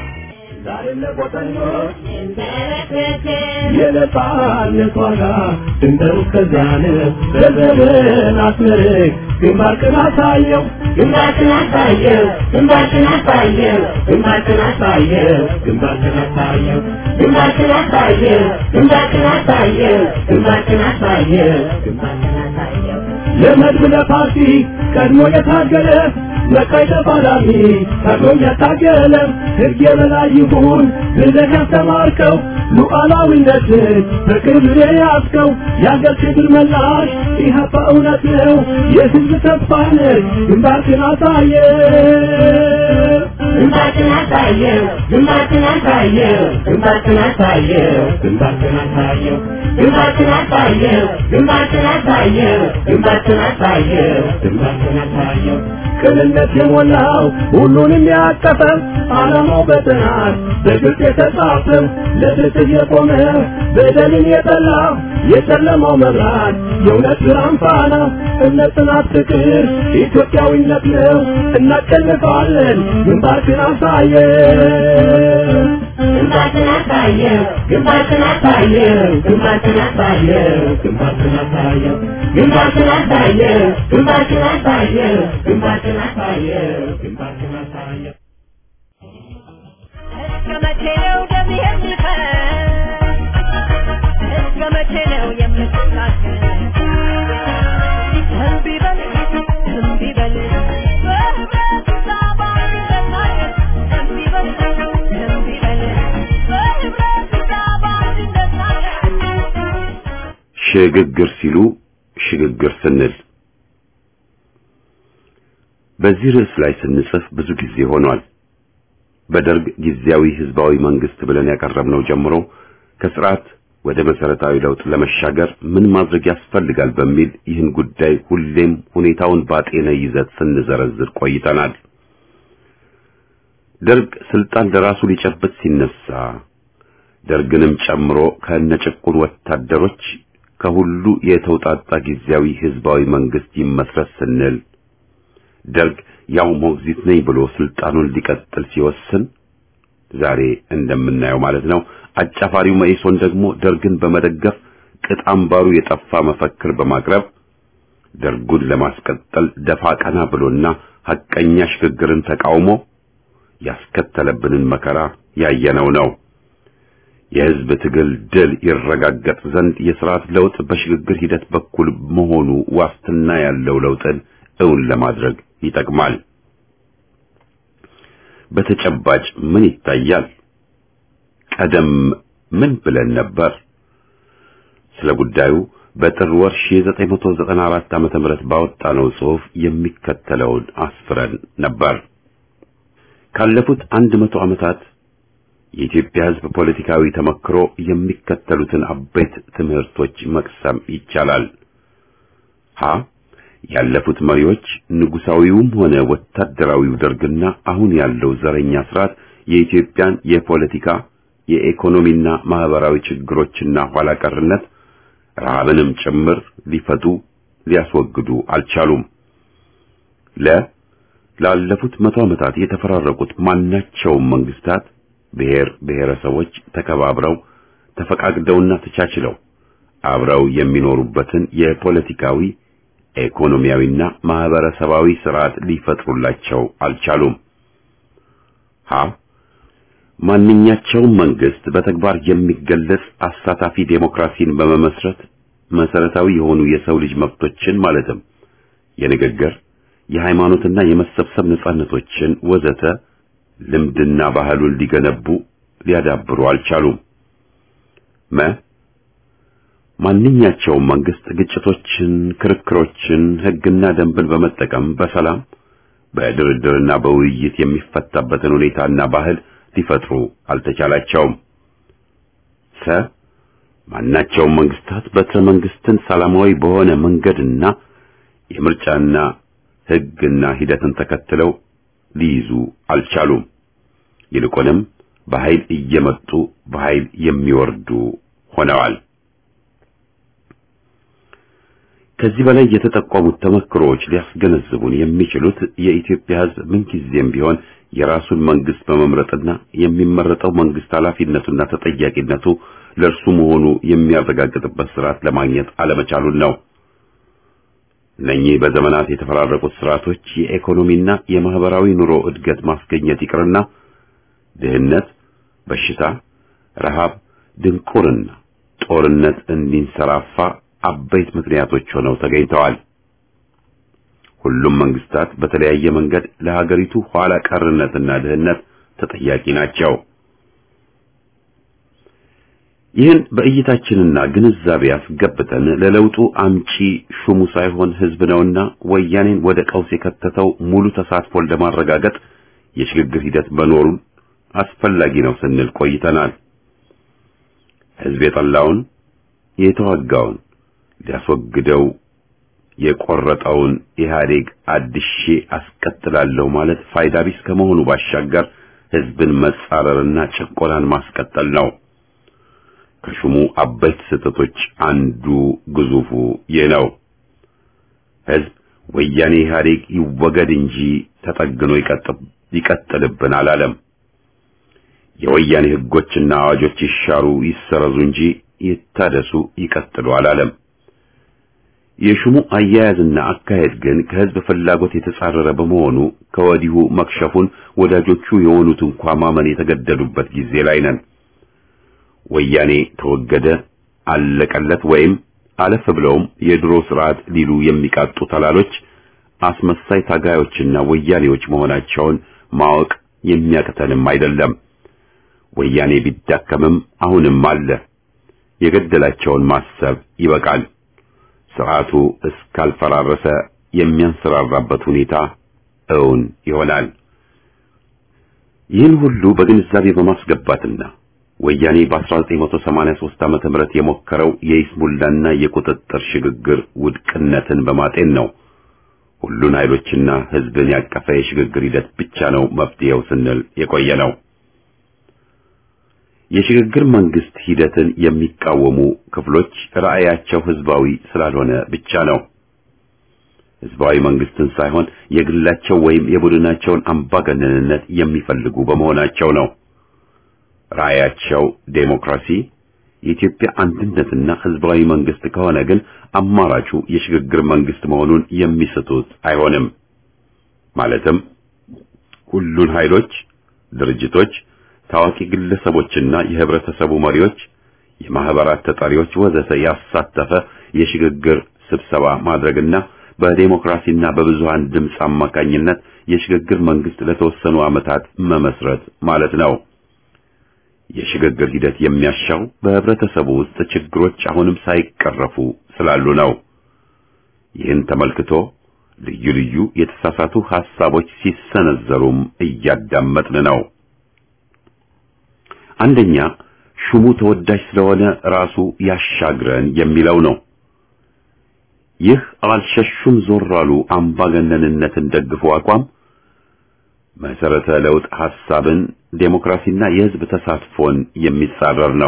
የነጻነት ዋጋ ድንበሩ እስከዚያን በዘመን አስመርቅ ግንባርክን አሳየው ግንባርክን አሳየው ግንባርክን አሳየው ግንባርክን አሳየው ግንባርክን አሳየው ግንባርክን አሳየው ግንባርክን አሳየው ግንባርክን አሳየው ግንባርክን አሳየው ለመድብ ለፓርቲ ቀድሞ የታገለ ለቀይ ተፋላሚ ቀድሞ የታገለ ሕግ የበላይ ይሁን ብለህ ያስተማርከው ሉዓላዊነትን በክብር የያዝከው የአገር ክብር መላሽ ኢህአፓ እውነት ነው የሕዝብ ተስፋ ነህ ግንባርክን አሳየው ግንባርክን አሳየው ግንባርክን አሳየው ግንባርክን አሳየው ግንባርክን አሳየው ግንባርክን አሳየው ግንባርክን አሳየው ግንባርክን አሳየው ግንባርክን አሳየው ቅንነት የሞላው ሁሉንም ያቀፈ ዓላማው በጥናት በግልጽ የተጻፈ ለፍትህ የቆመ በደልን የጠላ የጨለማው መብራት የእውነት ብርሃን ፋና እምነት ጽናት ፍቅር ኢትዮጵያዊነት ነው እናሸንፋለን ግንባርክን አሳየው ግንባርክን አሳየው ግንባርክን አሳየው ግንባርክን አሳየው ግንባርክን አሳየው ግንባርክን አሳየው ግንባርክን አሳየው ግንባርክን አሳየው ግንባርክን አሳየው እስከመቼ ነው ደም የሚፈስ እስከመቼ ነው የምትናገር እምቢ በል እምቢ በል በህብረት ተባብረን እምቢ በል እምቢ በል በህብረት ተባብረን ሽግግር ሲሉ ሽግግር ስንል በዚህ ርዕስ ላይ ስንጽፍ ብዙ ጊዜ ሆኗል። በደርግ ጊዜያዊ ህዝባዊ መንግስት ብለን ያቀረብነው ጀምሮ ከስርዓት ወደ መሰረታዊ ለውጥ ለመሻገር ምን ማድረግ ያስፈልጋል በሚል ይህን ጉዳይ ሁሌም ሁኔታውን ባጤነ ይዘት ስንዘረዝር ቆይተናል። ደርግ ስልጣን ለራሱ ሊጨብጥ ሲነሳ ደርግንም ጨምሮ ከነጭቁን ወታደሮች ከሁሉ የተውጣጣ ጊዜያዊ ህዝባዊ መንግስት ይመስረት ስንል ደርግ ያው ሞግዚት ነኝ ብሎ ስልጣኑን ሊቀጥል ሲወስን ዛሬ እንደምናየው ማለት ነው። አጫፋሪው መኢሶን ደግሞ ደርግን በመደገፍ ቅጣምባሩ የጠፋ መፈክር በማቅረብ ደርጉን ለማስቀጠል ደፋ ቀና ብሎና ሐቀኛ ሽግግርን ተቃውሞ ያስከተለብንን መከራ ያየነው ነው። የህዝብ ትግል ድል ይረጋገጥ ዘንድ የሥርዓት ለውጥ በሽግግር ሂደት በኩል መሆኑ ዋስትና ያለው ለውጥን እውን ለማድረግ ይጠቅማል። በተጨባጭ ምን ይታያል? ቀደም ምን ብለን ነበር? ስለ ጉዳዩ በጥር ወር ሺህ ዘጠኝ መቶ ዘጠና አራት ዓመተ ምህረት ባወጣነው ጽሑፍ የሚከተለውን አስፍረን ነበር። ካለፉት አንድ መቶ ዓመታት የኢትዮጵያ ህዝብ ፖለቲካዊ ተመክሮ የሚከተሉትን አበይት ትምህርቶች መቅሰም ይቻላል። ሀ ያለፉት መሪዎች ንጉሳዊውም ሆነ ወታደራዊው ደርግና አሁን ያለው ዘረኛ ስርዓት የኢትዮጵያን የፖለቲካ የኢኮኖሚና ማህበራዊ ችግሮችና ኋላ ቀርነት ረሃብንም ጭምር ሊፈቱ ሊያስወግዱ አልቻሉም። ለ ላለፉት መቶ ዓመታት የተፈራረቁት ማናቸውም መንግስታት ብሔር ብሔረሰቦች ተከባብረው ተፈቃቅደውና ተቻችለው አብረው የሚኖሩበትን የፖለቲካዊ ኢኮኖሚያዊና ማህበረሰባዊ ስርዓት ሊፈጥሩላቸው አልቻሉም። ሀ ማንኛቸውም መንግስት በተግባር የሚገለጽ አሳታፊ ዴሞክራሲን በመመስረት መሰረታዊ የሆኑ የሰው ልጅ መብቶችን ማለትም የንግግር፣ የሃይማኖትና የመሰብሰብ ነጻነቶችን ወዘተ ልምድና ባህሉን ሊገነቡ ሊያዳብሩ አልቻሉም። መ ማንኛቸውም መንግስት ግጭቶችን፣ ክርክሮችን፣ ህግና ደንብን በመጠቀም በሰላም በድርድርና በውይይት የሚፈታበትን ሁኔታና ባህል ሊፈጥሩ አልተቻላቸውም። ሰ ማናቸውም መንግስታት በትረ መንግስትን ሰላማዊ በሆነ መንገድና የምርጫና ህግና ሂደትን ተከትለው ሊይዙ አልቻሉም። ይልቁንም በኃይል እየመጡ በኃይል የሚወርዱ ሆነዋል። ከዚህ በላይ የተጠቆሙት ተመክሮዎች ሊያስገነዝቡን የሚችሉት የኢትዮጵያ ህዝብ ምንጊዜም ቢሆን የራሱን መንግስት በመምረጥና የሚመረጠው መንግስት ኃላፊነቱና ተጠያቂነቱ ለእርሱ መሆኑ የሚያረጋግጥበት ስርዓት ለማግኘት አለመቻሉን ነው። እነኚህ በዘመናት የተፈራረቁት ስርዓቶች የኢኮኖሚና የማህበራዊ ኑሮ እድገት ማስገኘት ይቅርና ድህነት፣ በሽታ፣ ረሃብ፣ ድንቁርና፣ ጦርነት እንዲንሰራፋ አበይት ምክንያቶች ሆነው ተገኝተዋል። ሁሉም መንግስታት በተለያየ መንገድ ለሀገሪቱ ኋላ ቀርነትና ድህነት ተጠያቂ ናቸው። ይህን በእይታችንና ግንዛቤ ያስገብተን ለለውጡ አምጪ ሹሙ ሳይሆን ህዝብ ነውና ወያኔን ወደ ቀውስ የከተተው ሙሉ ተሳትፎን ለማረጋገጥ የሽግግር ሂደት መኖሩን አስፈላጊ ነው ስንል ቆይተናል። ህዝብ የጠላውን የተዋጋውን ሊያስወግደው የቆረጠውን ኢህአዴግ አድሼ አስቀጥላለሁ ማለት ፋይዳ ቢስ ከመሆኑ ባሻገር ህዝብን መጻረርና ጭቆናን ማስቀጠል ነው። ከሹሙ አበይት ስህተቶች አንዱ ግዙፉ ይህ ነው። ህዝብ ወያኔ ኢህአዴግ ይወገድ እንጂ ተጠግኖ ይቀጥል ይቀጥልብን አላለም። የወያኔ ህጎችና አዋጆች ይሻሩ ይሰረዙ እንጂ ይታደሱ ይቀጥሉ አላለም። የሹሙ አያያዝና አካሄድ ግን ከህዝብ ፍላጎት የተጻረረ በመሆኑ ከወዲሁ መክሸፉን ወዳጆቹ የሆኑት እንኳን ማመን የተገደዱበት ጊዜ ላይ ነን። ወያኔ ተወገደ አለቀለት ወይም አለፍ ብለውም የድሮ ስርዓት ሊሉ የሚቃጡ ተላሎች አስመሳይ ታጋዮችና ወያኔዎች መሆናቸውን ማወቅ የሚያቅተንም አይደለም። ወያኔ ቢዳከምም አሁንም አለ። የገደላቸውን ማሰብ ይበቃል። ስርዓቱ እስካልፈራረሰ የሚያንሰራራበት ሁኔታ እውን ይሆናል። ይህን ሁሉ በግንዛቤ በማስገባትና ወያኔ በ1983 ዓመተ ምህረት የሞከረው የይስሙላና የቁጥጥር ሽግግር ውድቅነትን በማጤን ነው ሁሉን ኃይሎችና ህዝብን ያቀፈ የሽግግር ሂደት ብቻ ነው መፍትሄው ስንል የቆየ ነው። የሽግግር መንግስት ሂደትን የሚቃወሙ ክፍሎች ራእያቸው ህዝባዊ ስላልሆነ ብቻ ነው። ህዝባዊ መንግስትን ሳይሆን የግላቸው ወይም የቡድናቸውን አምባገነንነት የሚፈልጉ በመሆናቸው ነው። ራእያቸው ዴሞክራሲ፣ የኢትዮጵያ አንድነትና ህዝባዊ መንግስት ከሆነ ግን አማራጩ የሽግግር መንግስት መሆኑን የሚስቱት አይሆንም። ማለትም ሁሉን ኃይሎች፣ ድርጅቶች፣ ታዋቂ ግለሰቦችና የህብረተሰቡ መሪዎች፣ የማህበራት ተጠሪዎች ወዘተ ያሳተፈ የሽግግር ስብሰባ ማድረግና በዴሞክራሲና በብዙሃን ድምጽ አማካኝነት የሽግግር መንግስት ለተወሰኑ ዓመታት መመስረት ማለት ነው። የሽግግር ሂደት የሚያሻው በህብረተሰቡ ውስጥ ችግሮች አሁንም ሳይቀረፉ ስላሉ ነው። ይህን ተመልክቶ ልዩ ልዩ የተሳሳቱ ሐሳቦች ሲሰነዘሩም እያዳመጥን ነው። አንደኛ ሹሙ ተወዳጅ ስለሆነ ራሱ ያሻግረን የሚለው ነው። ይህ አልሸሹም ዞር አሉ አምባገነንነትን ደግፎ አቋም መሰረተ ለውጥ ሐሳብን ዴሞክራሲና የህዝብ ተሳትፎን የሚጻረር ነው።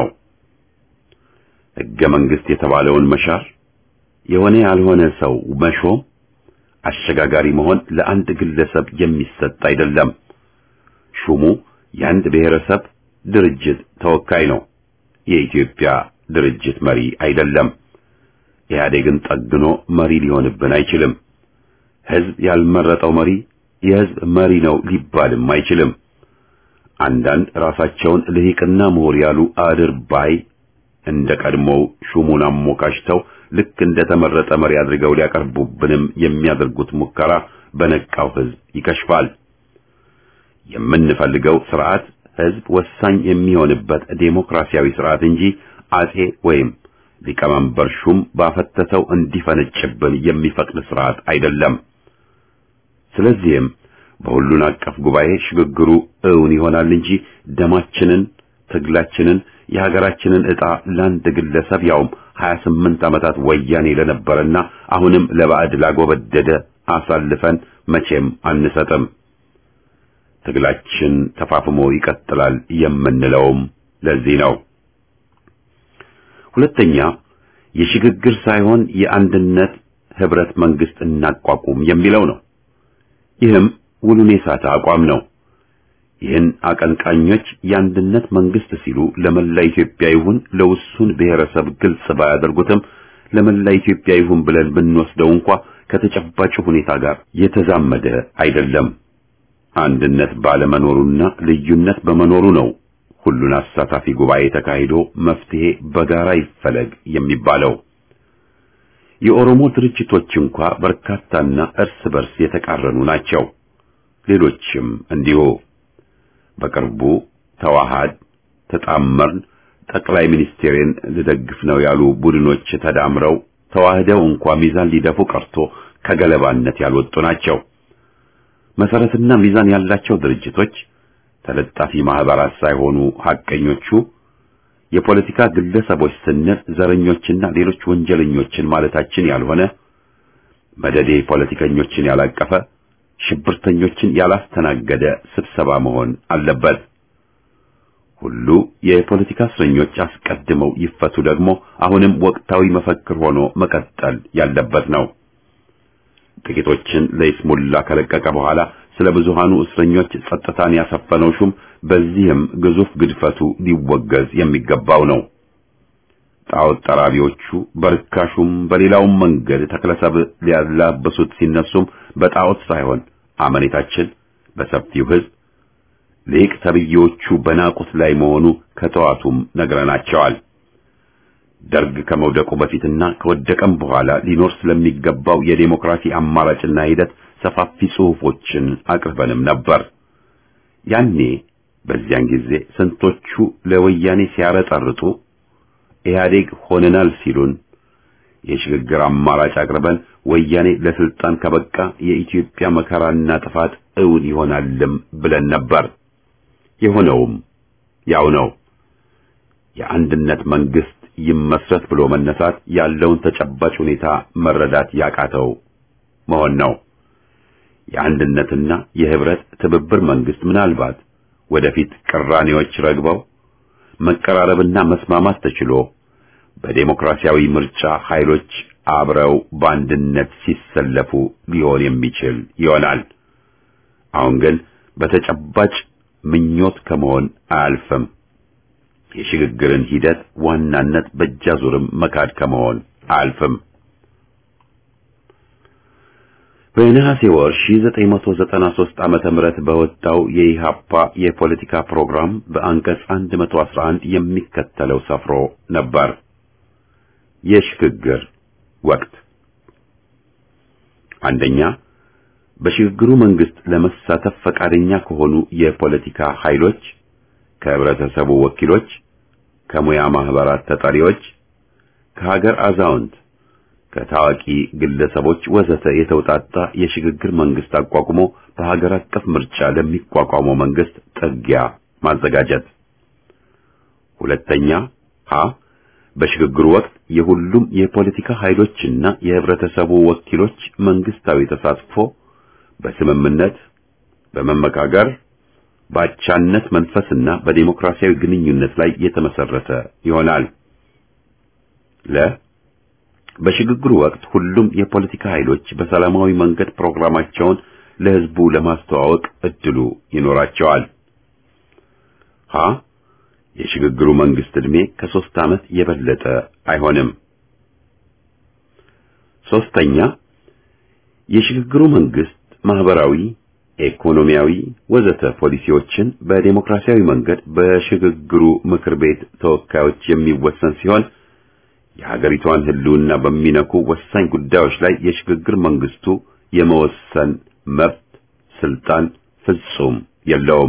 ህገ መንግስት የተባለውን መሻር፣ የሆነ ያልሆነ ሰው መሾም፣ አሸጋጋሪ መሆን ለአንድ ግለሰብ የሚሰጥ አይደለም። ሹሙ የአንድ ብሔረሰብ ድርጅት ተወካይ ነው። የኢትዮጵያ ድርጅት መሪ አይደለም። ኢህአዴግን ጠግኖ መሪ ሊሆንብን አይችልም። ህዝብ ያልመረጠው መሪ የህዝብ መሪ ነው ሊባልም አይችልም። አንዳንድ ራሳቸውን ልሂቅና ምሁር ያሉ አድርባይ እንደ ቀድሞው ሹሙን አሞካሽተው ልክ እንደ ተመረጠ መሪ አድርገው ሊያቀርቡብንም የሚያደርጉት ሙከራ በነቃው ህዝብ ይከሽፋል። የምንፈልገው ስርዓት ህዝብ ወሳኝ የሚሆንበት ዴሞክራሲያዊ ስርዓት እንጂ አጼ ወይም ሊቀመንበር ሹም ባፈተተው እንዲፈነጭብን የሚፈቅድ ስርዓት አይደለም። ስለዚህም በሁሉን አቀፍ ጉባኤ ሽግግሩ እውን ይሆናል እንጂ ደማችንን፣ ትግላችንን፣ የሀገራችንን ዕጣ ለአንድ ግለሰብ ያውም ሀያ ስምንት ዓመታት ወያኔ ለነበረና አሁንም ለባዕድ ላጎበደደ አሳልፈን መቼም አንሰጥም። ትግላችን ተፋፍሞ ይቀጥላል የምንለውም ለዚህ ነው። ሁለተኛ የሽግግር ሳይሆን የአንድነት ህብረት መንግስት እናቋቁም የሚለው ነው። ይህም ውሉን የሳተ አቋም ነው። ይህን አቀንቃኞች የአንድነት መንግስት ሲሉ ለመላ ኢትዮጵያ ይሁን ለውሱን ብሔረሰብ ግልጽ ባያደርጉትም ለመላ ኢትዮጵያ ይሁን ብለን ብንወስደው እንኳን ከተጨባጭ ሁኔታ ጋር የተዛመደ አይደለም። አንድነት ባለመኖሩና ልዩነት በመኖሩ ነው ሁሉን አሳታፊ ጉባኤ ተካሂዶ መፍትሄ በጋራ ይፈለግ የሚባለው። የኦሮሞ ድርጅቶች እንኳን በርካታና እርስ በርስ የተቃረኑ ናቸው። ሌሎችም እንዲሁ። በቅርቡ ተዋሃድ፣ ተጣመርን፣ ጠቅላይ ሚኒስቴርን ልደግፍ ነው ያሉ ቡድኖች ተዳምረው ተዋህደው እንኳን ሚዛን ሊደፉ ቀርቶ ከገለባነት ያልወጡ ናቸው። መሰረትና ሚዛን ያላቸው ድርጅቶች ተለጣፊ ማህበራት ሳይሆኑ ሐቀኞቹ የፖለቲካ ግለሰቦች ስንል ዘረኞችና ሌሎች ወንጀለኞችን ማለታችን ያልሆነ መደዴ ፖለቲከኞችን ያላቀፈ ሽብርተኞችን ያላስተናገደ ስብሰባ መሆን አለበት። ሁሉ የፖለቲካ እስረኞች አስቀድመው ይፈቱ ደግሞ አሁንም ወቅታዊ መፈክር ሆኖ መቀጠል ያለበት ነው። ጥቂቶችን ለይስሙላ ከለቀቀ በኋላ ስለ ብዙሃኑ እስረኞች ጸጥታን ያሰፈነው ሹም በዚህም ግዙፍ ግድፈቱ ሊወገዝ የሚገባው ነው። ጣዖት ጠራቢዎቹ በርካሹም በሌላውም መንገድ ተክለሰብ ሊያላበሱት ሲነሱም በጣዖት ሳይሆን አመኔታችን በሰፊው ሕዝብ ሊቅ ተብዬዎቹ በናቁት ላይ መሆኑ ከተዋቱም ነግረናቸዋል። ደርግ ከመውደቁ በፊትና ከወደቀም በኋላ ሊኖር ስለሚገባው የዴሞክራሲ አማራጭና ሂደት ሰፋፊ ጽሑፎችን አቅርበንም ነበር። ያኔ በዚያን ጊዜ ስንቶቹ ለወያኔ ሲያረጠርጡ ኢህአዴግ ሆነናል ሲሉን የሽግግር አማራጭ አቅርበን ወያኔ ለስልጣን ከበቃ የኢትዮጵያ መከራና ጥፋት እውን ይሆናልም ብለን ነበር። የሆነውም ያው ነው። የአንድነት መንግስት ይመስረት ብሎ መነሳት ያለውን ተጨባጭ ሁኔታ መረዳት ያቃተው መሆን ነው። የአንድነትና የህብረት ትብብር መንግስት ምናልባት ወደፊት ቅራኔዎች ረግበው መቀራረብና መስማማት ተችሎ በዴሞክራሲያዊ ምርጫ ኃይሎች አብረው በአንድነት ሲሰለፉ ሊሆን የሚችል ይሆናል። አሁን ግን በተጨባጭ ምኞት ከመሆን አያልፍም። የሽግግርን ሂደት ዋናነት በእጃዙርም መካድ ከመሆን አያልፍም። በነሐሴ ወር ሺህ ዘጠኝ መቶ ዘጠና ሦስት ዓመተ ምህረት በወጣው የኢሃፓ የፖለቲካ ፕሮግራም በአንቀጽ መቶ አስራ አንድ የሚከተለው ሰፍሮ ነበር። የሽግግር ወቅት አንደኛ፣ በሽግግሩ መንግስት ለመሳተፍ ፈቃደኛ ከሆኑ የፖለቲካ ኃይሎች፣ ከህብረተሰቡ ወኪሎች፣ ከሙያ ማህበራት ተጠሪዎች፣ ከሀገር አዛውንት፣ ከታዋቂ ግለሰቦች ወዘተ የተውጣጣ የሽግግር መንግስት አቋቁሞ በሀገር አቀፍ ምርጫ ለሚቋቋመው መንግስት ጥጊያ ማዘጋጀት። ሁለተኛ፣ ሀ በሽግግሩ ወቅት የሁሉም የፖለቲካ ኃይሎችና የህብረተሰቡ ወኪሎች መንግስታዊ ተሳትፎ በስምምነት በመመካከር በአቻነት መንፈስና በዲሞክራሲያዊ ግንኙነት ላይ የተመሰረተ ይሆናል። ለ በሽግግሩ ወቅት ሁሉም የፖለቲካ ኃይሎች በሰላማዊ መንገድ ፕሮግራማቸውን ለህዝቡ ለማስተዋወቅ እድሉ ይኖራቸዋል። ሀ የሽግግሩ መንግስት ዕድሜ ከሶስት ዓመት የበለጠ አይሆንም። ሶስተኛ የሽግግሩ መንግስት ማህበራዊ፣ ኢኮኖሚያዊ ወዘተ ፖሊሲዎችን በዲሞክራሲያዊ መንገድ በሽግግሩ ምክር ቤት ተወካዮች የሚወሰን ሲሆን የሀገሪቷን ህልውና በሚነኩ ወሳኝ ጉዳዮች ላይ የሽግግር መንግስቱ የመወሰን መብት ስልጣን ፍጹም የለውም።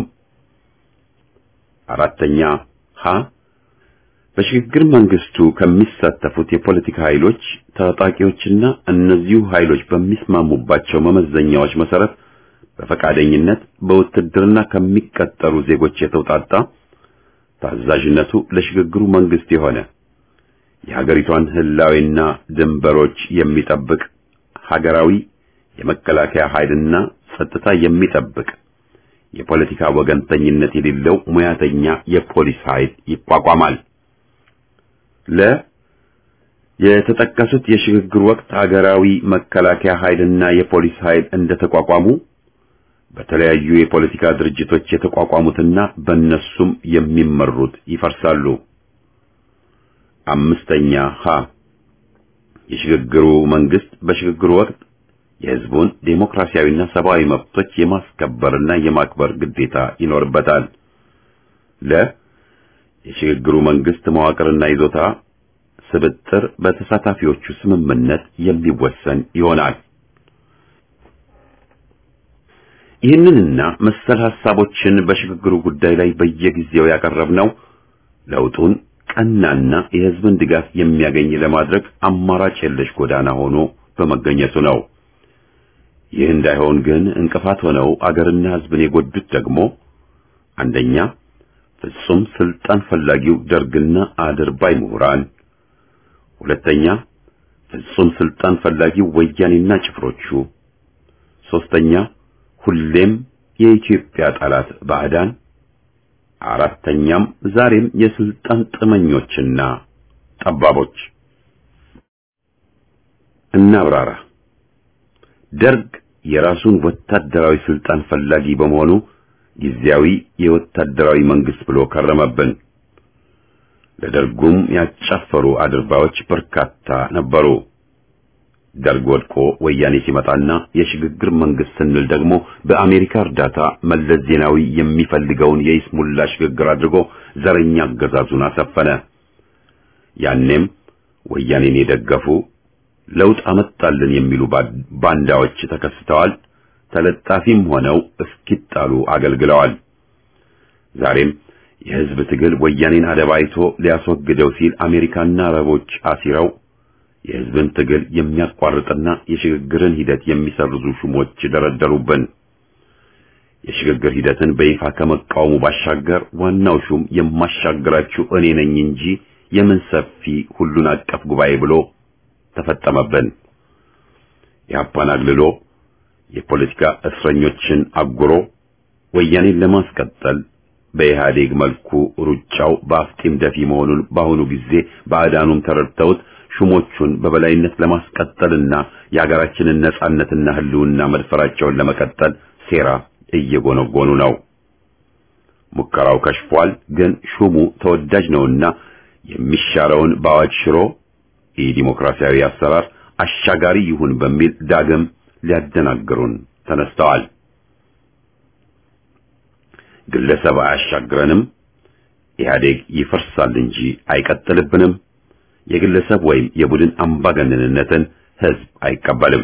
አራተኛ ሀ በሽግግር መንግስቱ ከሚሳተፉት የፖለቲካ ኃይሎች ታጣቂዎችና እነዚሁ ኃይሎች በሚስማሙባቸው መመዘኛዎች መሰረት በፈቃደኝነት በውትድርና ከሚቀጠሩ ዜጎች የተውጣጣ ታዛዥነቱ ለሽግግሩ መንግስት የሆነ የሀገሪቷን ህላዊና ድንበሮች የሚጠብቅ ሀገራዊ የመከላከያ ኃይልና ጸጥታ የሚጠብቅ የፖለቲካ ወገንተኝነት የሌለው ሙያተኛ የፖሊስ ኃይል ይቋቋማል። ለ የተጠቀሱት የሽግግር ወቅት ሀገራዊ መከላከያ ኃይልና የፖሊስ ኃይል እንደተቋቋሙ በተለያዩ የፖለቲካ ድርጅቶች የተቋቋሙትና በእነሱም የሚመሩት ይፈርሳሉ። አምስተኛ ሀ የሽግግሩ መንግስት በሽግግሩ ወቅት የህዝቡን ዴሞክራሲያዊና ሰብአዊ መብቶች የማስከበርና የማክበር ግዴታ ይኖርበታል። ለ የሽግግሩ መንግስት መዋቅርና ይዞታ ስብጥር በተሳታፊዎቹ ስምምነት የሚወሰን ይሆናል። ይህንንና መሰል ሐሳቦችን በሽግግሩ ጉዳይ ላይ በየጊዜው ያቀረብነው ለውጡን ቀናና የህዝብን ድጋፍ የሚያገኝ ለማድረግ አማራጭ የለሽ ጎዳና ሆኖ በመገኘቱ ነው። ይህ እንዳይሆን ግን እንቅፋት ሆነው አገርና ሕዝብን የጎዱት ደግሞ አንደኛ ፍጹም ስልጣን ፈላጊው ደርግና አድርባይ ምሁራን፣ ሁለተኛ ፍጹም ስልጣን ፈላጊው ወያኔና ጭፍሮቹ፣ ሶስተኛ ሁሌም የኢትዮጵያ ጠላት ባዕዳን፣ አራተኛም ዛሬም የስልጣን ጥመኞችና ጠባቦች። እናብራራ። ደርግ የራሱን ወታደራዊ ስልጣን ፈላጊ በመሆኑ ጊዜያዊ የወታደራዊ መንግስት ብሎ ከረመብን። ለደርጉም ያጫፈሩ አድርባዮች በርካታ ነበሩ። ደርግ ወድቆ ወያኔ ሲመጣና የሽግግር መንግስት ስንል ደግሞ በአሜሪካ እርዳታ መለስ ዜናዊ የሚፈልገውን የይስሙላ ሽግግር አድርጎ ዘረኛ አገዛዙን አሰፈነ። ያኔም ወያኔን የደገፉ ለውጥ አመጣልን የሚሉ ባንዳዎች ተከስተዋል። ተለጣፊም ሆነው እስኪጣሉ አገልግለዋል። ዛሬም የህዝብ ትግል ወያኔን አደባይቶ ሊያስወግደው ሲል አሜሪካና አረቦች አሲረው የህዝብን ትግል የሚያቋርጥና የሽግግርን ሂደት የሚሰርዙ ሹሞች ደረደሩብን። የሽግግር ሂደትን በይፋ ከመቃወሙ ባሻገር ዋናው ሹም የማሻገራችሁ እኔ ነኝ እንጂ የምን ሰፊ ሁሉን አቀፍ ጉባኤ ብሎ ተፈጠመብን። ያፓን አግልሎ የፖለቲካ እስረኞችን አጉሮ ወያኔን ለማስቀጠል በኢህአዴግ መልኩ ሩጫው በአፍጢም ደፊ መሆኑን በአሁኑ ጊዜ ባዕዳኑም ተረድተውት ሹሞቹን በበላይነት ለማስቀጠልና የሀገራችንን ነጻነትና ህልውና መድፈራቸውን ለመቀጠል ሴራ እየጎነጎኑ ነው። ሙከራው ከሽፏል። ግን ሹሙ ተወዳጅ ነውና የሚሻረውን በአዋጅ ሽሮ የዲሞክራሲያዊ አሰራር አሻጋሪ ይሁን በሚል ዳግም ሊያደናግሩን ተነስተዋል። ግለሰብ አያሻግረንም፣ ኢህአዴግ ይፈርሳል እንጂ አይቀጥልብንም። የግለሰብ ወይም የቡድን አምባገነንነትን ህዝብ አይቀበልም።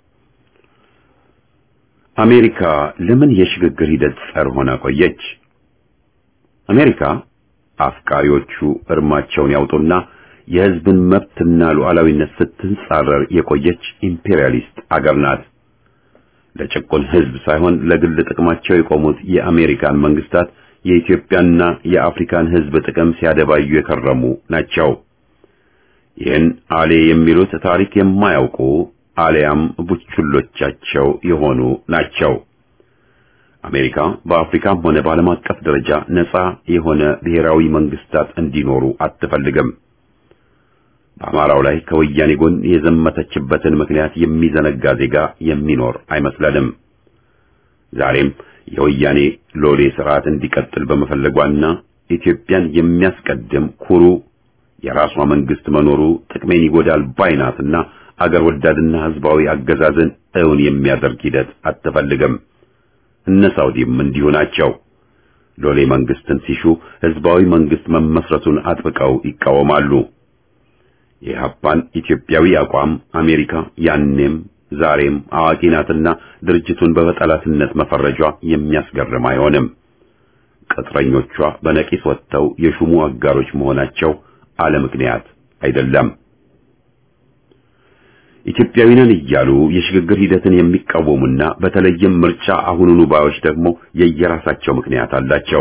አሜሪካ ለምን የሽግግር ሂደት ጸር ሆና ቆየች? አሜሪካ አፍቃሪዎቹ እርማቸውን ያውጡና የህዝብን መብትና ሉዓላዊነት ስትንጻረር የቆየች ኢምፔሪያሊስት አገር ናት። ለጭቁን ህዝብ ሳይሆን ለግል ጥቅማቸው የቆሙት የአሜሪካን መንግስታት የኢትዮጵያና የአፍሪካን ህዝብ ጥቅም ሲያደባዩ የከረሙ ናቸው። ይህን አሌ የሚሉት ታሪክ የማያውቁ አሊያም ቡችሎቻቸው የሆኑ ናቸው። አሜሪካ በአፍሪካም ሆነ በዓለም አቀፍ ደረጃ ነፃ የሆነ ብሔራዊ መንግስታት እንዲኖሩ አትፈልግም። በአማራው ላይ ከወያኔ ጎን የዘመተችበትን ምክንያት የሚዘነጋ ዜጋ የሚኖር አይመስለንም። ዛሬም የወያኔ ሎሌ ስርዓት እንዲቀጥል በመፈለጓና ኢትዮጵያን የሚያስቀድም ኩሩ የራሷ መንግስት መኖሩ ጥቅሜን ይጎዳል ባይናትና አገር ወዳድና ህዝባዊ አገዛዝን እውን የሚያደርግ ሂደት አትፈልግም። እነ ሳውዲም እንዲሁ ናቸው። ሎሌ መንግስትን ሲሹ ህዝባዊ መንግስት መመስረቱን አጥብቀው ይቃወማሉ። የኢህአፓን ኢትዮጵያዊ አቋም አሜሪካ ያኔም ዛሬም አዋቂ ናትና ድርጅቱን በጠላትነት መፈረጇ የሚያስገርም አይሆንም። ቅጥረኞቿ በነቂስ ወጥተው የሹሙ አጋሮች መሆናቸው አለ ምክንያት አይደለም። ኢትዮጵያዊ ነን እያሉ የሽግግር ሂደትን የሚቃወሙና በተለይም ምርጫ አሁኑኑ ባዮች ደግሞ የየራሳቸው ምክንያት አላቸው።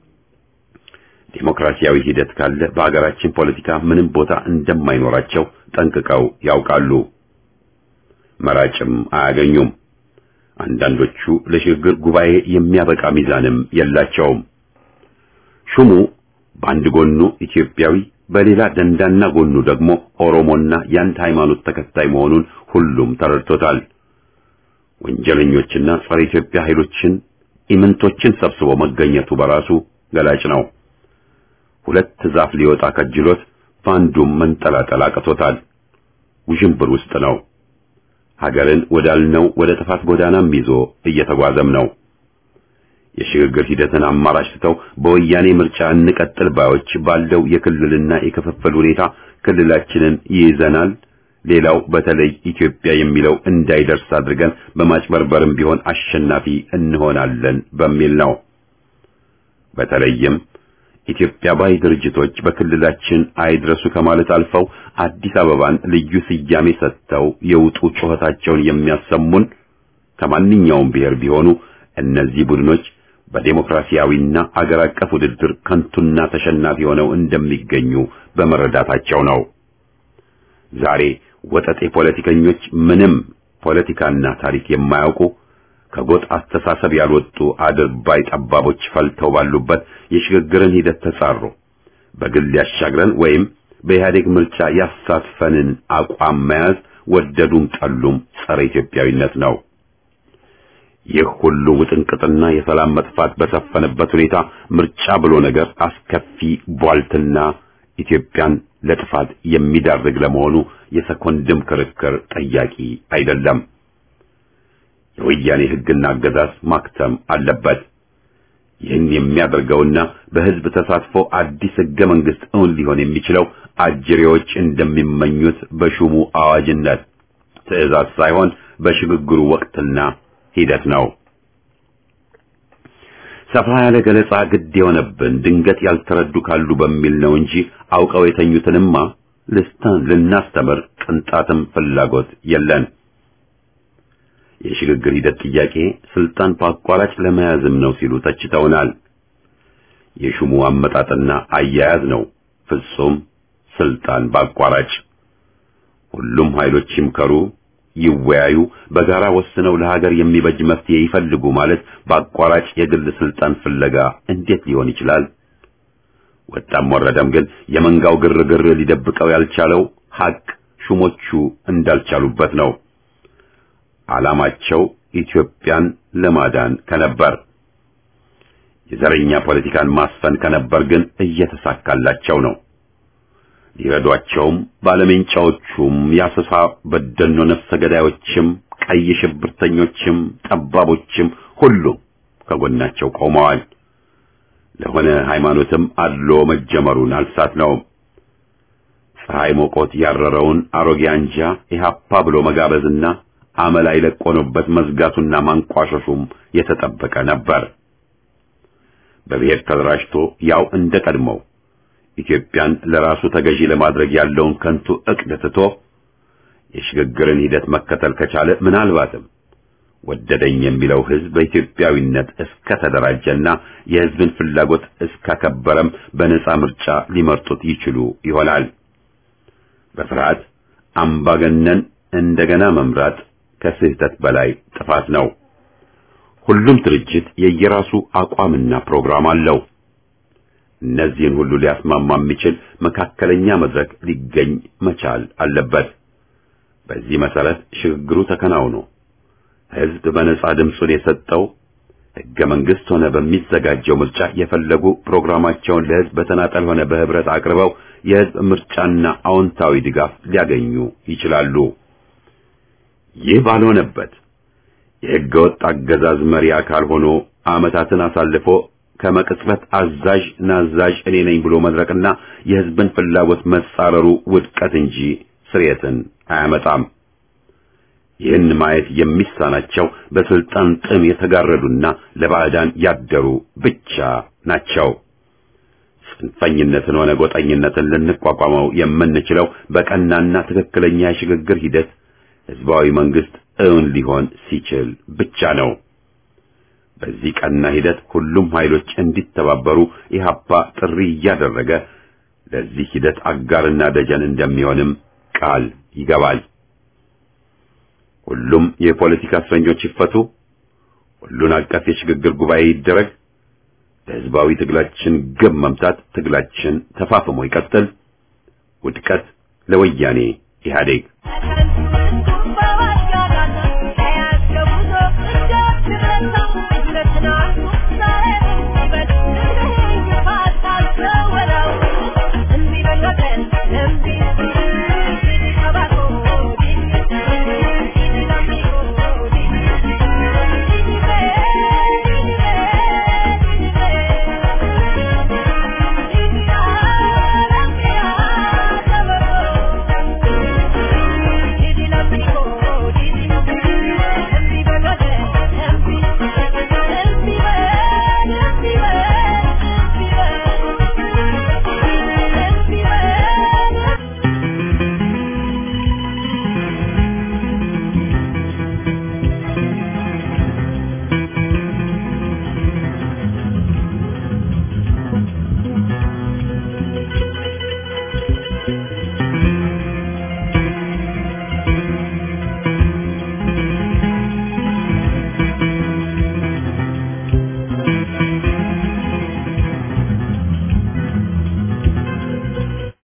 ዲሞክራሲያዊ ሂደት ካለ በአገራችን ፖለቲካ ምንም ቦታ እንደማይኖራቸው ጠንቅቀው ያውቃሉ። መራጭም አያገኙም። አንዳንዶቹ ለሽግግር ጉባኤ የሚያበቃ ሚዛንም የላቸውም። ሹሙ በአንድ ጎኑ ኢትዮጵያዊ በሌላ ደንዳና ጎኑ ደግሞ ኦሮሞና የአንድ ሃይማኖት ተከታይ መሆኑን ሁሉም ተረድቶታል። ወንጀለኞችና ጸረ ኢትዮጵያ ኃይሎችን ኢምንቶችን ሰብስቦ መገኘቱ በራሱ ገላጭ ነው። ሁለት ዛፍ ሊወጣ ከጅሎት ባንዱም መንጠላጠል አቅቶታል። ውዥንብር ውስጥ ነው። ሀገርን ወዳልነው ወደ ጥፋት ጎዳናም ይዞ እየተጓዘም ነው። የሽግግር ሂደትን አማራጭ ትተው በወያኔ ምርጫ እንቀጥል ባዮች ባለው የክልልና የክፍፍል ሁኔታ ክልላችንን ይይዘናል፣ ሌላው በተለይ ኢትዮጵያ የሚለው እንዳይደርስ አድርገን በማጭበርበርም ቢሆን አሸናፊ እንሆናለን በሚል ነው። በተለይም ኢትዮጵያ ባይ ድርጅቶች በክልላችን አይድረሱ ከማለት አልፈው አዲስ አበባን ልዩ ስያሜ ሰጥተው የውጡ ጩኸታቸውን የሚያሰሙን ከማንኛውም ብሔር ቢሆኑ እነዚህ ቡድኖች በዲሞክራሲያዊና አገር አቀፍ ውድድር ከንቱና ተሸናፊ ሆነው እንደሚገኙ በመረዳታቸው ነው። ዛሬ ወጠጤ ፖለቲከኞች ምንም ፖለቲካና ታሪክ የማያውቁ ከጎጥ አስተሳሰብ ያልወጡ አድርባይ ጠባቦች ፈልተው ባሉበት የሽግግርን ሂደት ተጻሩ በግል ያሻግረን ወይም በኢህአዴግ ምርጫ ያሳትፈንን አቋም መያዝ ወደዱም ጠሉም ጸረ ኢትዮጵያዊነት ነው። ይህ ሁሉ ውጥንቅጥና የሰላም መጥፋት በሰፈነበት ሁኔታ ምርጫ ብሎ ነገር አስከፊ ቧልትና ኢትዮጵያን ለጥፋት የሚዳርግ ለመሆኑ የሰኮንድም ክርክር ጠያቂ አይደለም። የወያኔ ሕግና አገዛዝ ማክተም አለበት። ይህን የሚያደርገውና በህዝብ ተሳትፎ አዲስ ሕገ መንግስት እውን ሊሆን የሚችለው አጅሬዎች እንደሚመኙት በሹሙ አዋጅነት ትዕዛዝ ሳይሆን በሽግግሩ ወቅትና ሂደት ነው። ሰፋ ያለ ገለጻ ግድ የሆነብን ድንገት ያልተረዱ ካሉ በሚል ነው እንጂ አውቀው የተኙትንማ ልስታን ልናስተምር ቅንጣትም ፍላጎት የለን። የሽግግር ሂደት ጥያቄ ስልጣን በአቋራጭ ለመያዝም ነው ሲሉ ተችተውናል። የሹሙ አመጣጥና አያያዝ ነው ፍጹም ስልጣን በአቋራጭ። ሁሉም ኃይሎች ይምከሩ፣ ይወያዩ፣ በጋራ ወስነው ለሀገር የሚበጅ መፍትሄ ይፈልጉ ማለት በአቋራጭ የግል ስልጣን ፍለጋ እንዴት ሊሆን ይችላል? ወጣም ወረደም ግን የመንጋው ግርግር ሊደብቀው ያልቻለው ሀቅ ሹሞቹ እንዳልቻሉበት ነው። ዓላማቸው ኢትዮጵያን ለማዳን ከነበር፣ የዘረኛ ፖለቲካን ማስፈን ከነበር ግን እየተሳካላቸው ነው። ሊረዷቸውም ባለሜንጫዎቹም ያሰሳ በደኖ ነፍሰ ገዳዮችም ቀይ ሽብርተኞችም ጠባቦችም ሁሉም ከጎናቸው ቆመዋል። ለሆነ ሃይማኖትም አድሎ መጀመሩን አልሳት ነው። ፀሐይ ሞቆት ያረረውን አሮጌ አንጃ ኢህአፓ ብሎ መጋበዝና አመል አይለቆኑበት መዝጋቱና ማንቋሸሹም የተጠበቀ ነበር። በብሔር ተደራጅቶ ያው እንደቀድመው ኢትዮጵያን ለራሱ ተገዢ ለማድረግ ያለውን ከንቱ እቅድ ትቶ የሽግግርን ሂደት መከተል ከቻለ ምናልባትም ወደደኝ የሚለው ህዝብ በኢትዮጵያዊነት እስከ ተደራጀና የህዝብን ፍላጎት እስከከበረም በነጻ ምርጫ ሊመርጡት ይችሉ ይሆናል። በፍርሃት አምባገነን እንደገና መምራት ከስህተት በላይ ጥፋት ነው። ሁሉም ድርጅት የየራሱ አቋምና ፕሮግራም አለው። እነዚህን ሁሉ ሊያስማማ የሚችል መካከለኛ መድረክ ሊገኝ መቻል አለበት። በዚህ መሰረት ሽግግሩ ተከናውኖ ህዝብ በነጻ ድምፁን የሰጠው ሕገ መንግስት ሆነ በሚዘጋጀው ምርጫ የፈለጉ ፕሮግራማቸውን ለህዝብ በተናጠል ሆነ በህብረት አቅርበው የህዝብ ምርጫና አዎንታዊ ድጋፍ ሊያገኙ ይችላሉ። ይህ ባልሆነበት የሕገ ወጥ አገዛዝ መሪ አካል ሆኖ ዓመታትን አሳልፎ ከመቅጽበት አዛዥ ናዛዥ እኔ ነኝ ብሎ መድረክና የህዝብን ፍላጎት መጻረሩ ውድቀት እንጂ ስርየትን አያመጣም። ይህን ማየት የሚሳናቸው በስልጣን ጥም የተጋረዱና ለባዕዳን ያደሩ ብቻ ናቸው። ጽንፈኝነትን ሆነ ጎጠኝነትን ልንቋቋመው የምንችለው በቀናና ትክክለኛ የሽግግር ሂደት ህዝባዊ መንግስት እውን ሊሆን ሲችል ብቻ ነው። በዚህ ቀና ሂደት ሁሉም ኃይሎች እንዲተባበሩ ኢህአፓ ጥሪ እያደረገ ለዚህ ሂደት አጋርና ደጀን እንደሚሆንም ቃል ይገባል። ሁሉም የፖለቲካ እስረኞች ይፈቱ፣ ሁሉን አቀፍ የሽግግር ጉባኤ ይደረግ፣ ለህዝባዊ ትግላችን ግብ መምታት ትግላችን ተፋፍሞ ይቀጥል። ውድቀት ለወያኔ ኢህአዴግ።